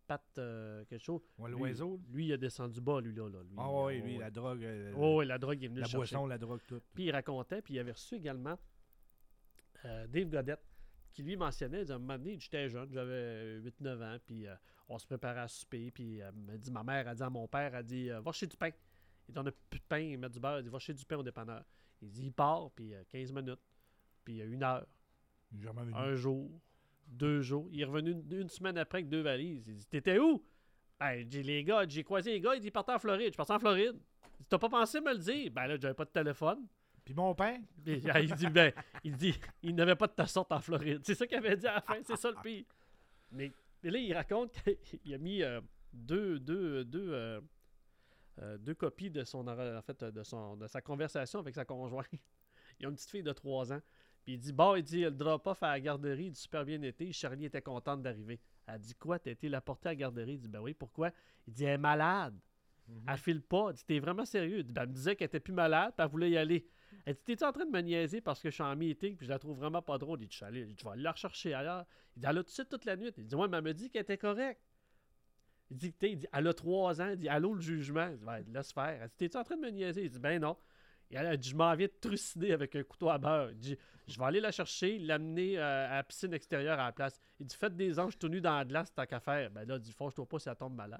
D: Pat euh, quelque chose.
I: Ouais,
D: Lui-
I: l'oiseau.
D: Lui, il a descendu bas, lui, là. là. Lui,
I: Ah oui,
D: euh,
I: lui,
D: ouais.
I: la drogue. euh,
D: Oh, oui, la drogue, il est venu
I: La
D: le chercher.
I: boisson, la drogue, tout.
D: Puis il racontait, puis il avait reçu également euh, Dave Godette, qui lui mentionnait, il disait, à un moment donné, j'étais jeune, j'avais huit neuf ans, puis euh, on se préparait à souper, puis euh, m'a dit, ma mère a dit à mon père, elle a dit, euh, va chercher du pain. Il dit, on a plus de pain, il met du beurre, il dit, va chercher du pain au dépanneur. Il dit, il part, puis euh, quinze minutes, puis euh, une heure,
I: Jamais venu.
D: un jour, deux jours. Il est revenu une, une semaine après avec deux valises. Il dit, t'étais où? Ben, j'ai les gars, j'ai croisé les gars, il dit, il partait en Floride. Je partais en Floride. Il dit, t'as pas pensé me le dire? Ben là, j'avais pas de téléphone.
I: Puis mon pain?
D: Puis, ah, il dit, ben, il dit, il n'avait pas de ta sorte en Floride. C'est ça qu'il avait dit à la fin, c'est ça le pire. Mais, mais là, il raconte qu'il a mis euh, deux, deux, deux, euh, euh, deux copies de son, en fait, de son, de sa conversation avec sa conjointe. Il a une petite fille de trois ans. Puis il dit, bon, il dit, le drop-off à la garderie, il dit, super bien été. Charlie était contente d'arriver. Elle dit, quoi, t'as été la porter à la garderie? Il dit, ben oui, pourquoi? Il dit, elle est malade.
I: Mhm.
D: Elle file pas. Il dit, t'es vraiment sérieux? Il dit, ben, elle me disait qu'elle était plus malade, puis elle voulait y aller. Elle dit, t'es-tu en train de me niaiser parce que je suis en meeting, puis je la trouve vraiment pas drôle? Il dit, je suis allé, je vais aller la rechercher ailleurs. Il dit, elle a tout de suite toute la nuit. Il dit, ouais, mais elle me dit qu'elle était correcte. Il dit, il dit, elle a trois ans. Il dit, allô, le jugement. Il dit, ben, laisse faire. Elle dit, t'es-tu en train de me niaiser? Il dit, ben non. Et elle a dit, je m'en viens de trucider avec un couteau à beurre. Il dit, je vais aller la chercher, l'amener euh, à la piscine extérieure à la place. Il dit, faites des anges tout nus dans la glace, tant qu'à faire. Ben là, il dit, fâche-toi pas si elle tombe malade.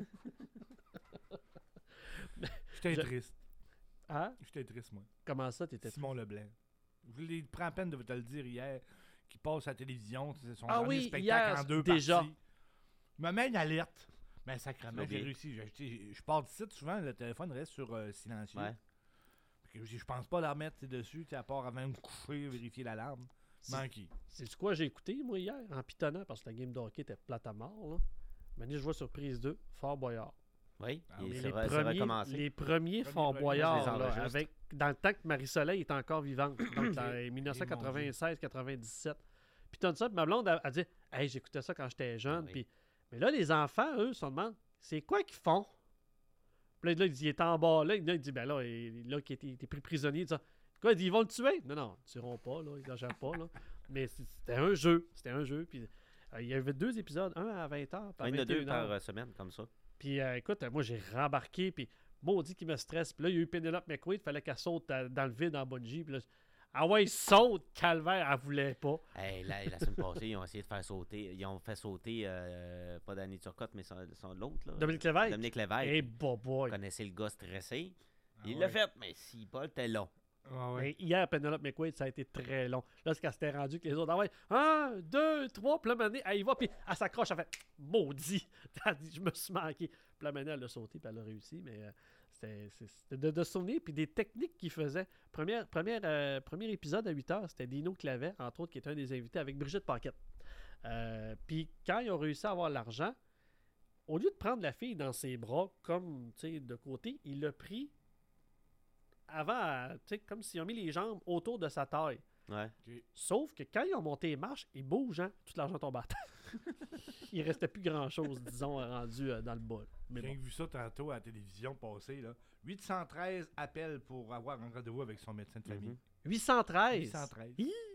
I: J'étais
D: Je-
I: triste.
D: Hein?
I: J'étais triste, moi.
D: Comment ça, t'étais
I: Simon Leblanc. Je voulais prendre la peine de te le dire hier, qui passe à la télévision, c'est son
D: Ah
I: dernier
D: oui,
I: spectacle
D: hier,
I: en deux
D: déjà.
I: parties. Il me met une alerte. Mais sacrément,
E: Tu l'as
I: j'ai
E: oublié.
I: réussi. J'ai acheté- Je pars d'ici, souvent, le téléphone reste sur euh, silencieux.
E: Ouais.
I: Fait que Je je pense pas la remettre tu sais, dessus, tu sais, à part avant de me coucher, vérifier l'alarme.
D: C'est-
I: Manqué.
D: C'est quoi j'ai écouté, moi, hier, en pitonnant, parce que la game de hockey était plate à mort, là. Maintenant, je vois sur prise deux, Fort Boyard.
E: Oui,
I: Ah
E: il
I: oui.
D: Mais
E: s'est
D: les,
E: re- s'est
D: premiers,
E: recommencé.
D: les premiers
I: Premier,
D: Fort
I: premier,
D: Boyard,
E: je les
D: là,
E: enregistre.
D: avec, dans le temps que Marie-Soleil était encore vivante, donc dans dix-neuf cent quatre-vingt-seize quatre-vingt-dix-sept. Puis t'as ça, puis ma blonde, elle, elle dit « Hey, j'écoutais ça quand j'étais jeune.
E: Oui.
D: Puis, mais là, les enfants, eux, se demandent « C'est quoi qu'ils font? » Puis là, il dit « Il est en bas, là. » Là, il dit « Ben là, il, là qui était, il était pris prisonnier. » Il dit « Quoi? Il dit, ils vont le tuer? » Non, non, ils ne tueront pas, là. Ils n'exagèrent pas, là. Mais c'est- c'était un jeu. C'était un jeu. Puis euh, il y avait deux épisodes, un à vingt heures,
E: Il y en a deux par
D: heures.
E: euh, semaine, comme ça.
D: Puis euh, écoute, moi j'ai rembarqué, puis maudit qui me stresse. Puis là, il y a eu Penelope McQuaid, il fallait qu'elle saute euh, dans le vide en bungee. Puis là, ah ouais, saute, calvaire, elle voulait pas.
E: Hey, la, la semaine passée, ils ont essayé de faire sauter. Ils ont fait sauter, euh, pas Danny Turcotte, mais son, son- l'autre. Là.
D: Dominique Lévesque.
E: Dominique Lévesque.
D: Eh, boy.
E: Vous connaissez le gars stressé.
I: Ah
E: il
I: ouais.
E: l'a fait, mais si Paul était long.
I: Ah ouais.
D: Mais hier, Penelope McQuaid, ça a été très long. Là, c'est qu'elle s'était rendue que les autres, ah ouais, un, deux, trois, puis là, maintenant, elle y va, puis elle s'accroche, elle fait maudit. Elle dit, je me suis manqué. Puis là, maintenant, elle a sauté, puis elle a réussi, mais euh, c'était c'est- c'était de, de souvenirs, puis des techniques qu'il faisait. Première, première, euh, premier épisode à huit heures, c'était Dino Clavet, entre autres, qui était un des invités avec Brigitte Paquette. Euh, puis quand ils ont réussi à avoir l'argent, au lieu de prendre la fille dans ses bras, comme, tu sais, de côté, il l'a pris avant, tu sais, comme s'ils ont mis les jambes autour de sa taille.
E: Ouais.
D: Sauf que quand ils ont monté les marches, ils bougent, hein, tout l'argent tombe à terre. Il restait plus grand-chose, disons, rendu euh, dans le bas. Mais
I: J'ai
D: bon.
I: vu ça tantôt à la télévision passer. Là. huit cent treize appels pour avoir un rendez-vous avec son médecin de famille.
D: huit cent treize.
I: huit cent treize.
D: Hi!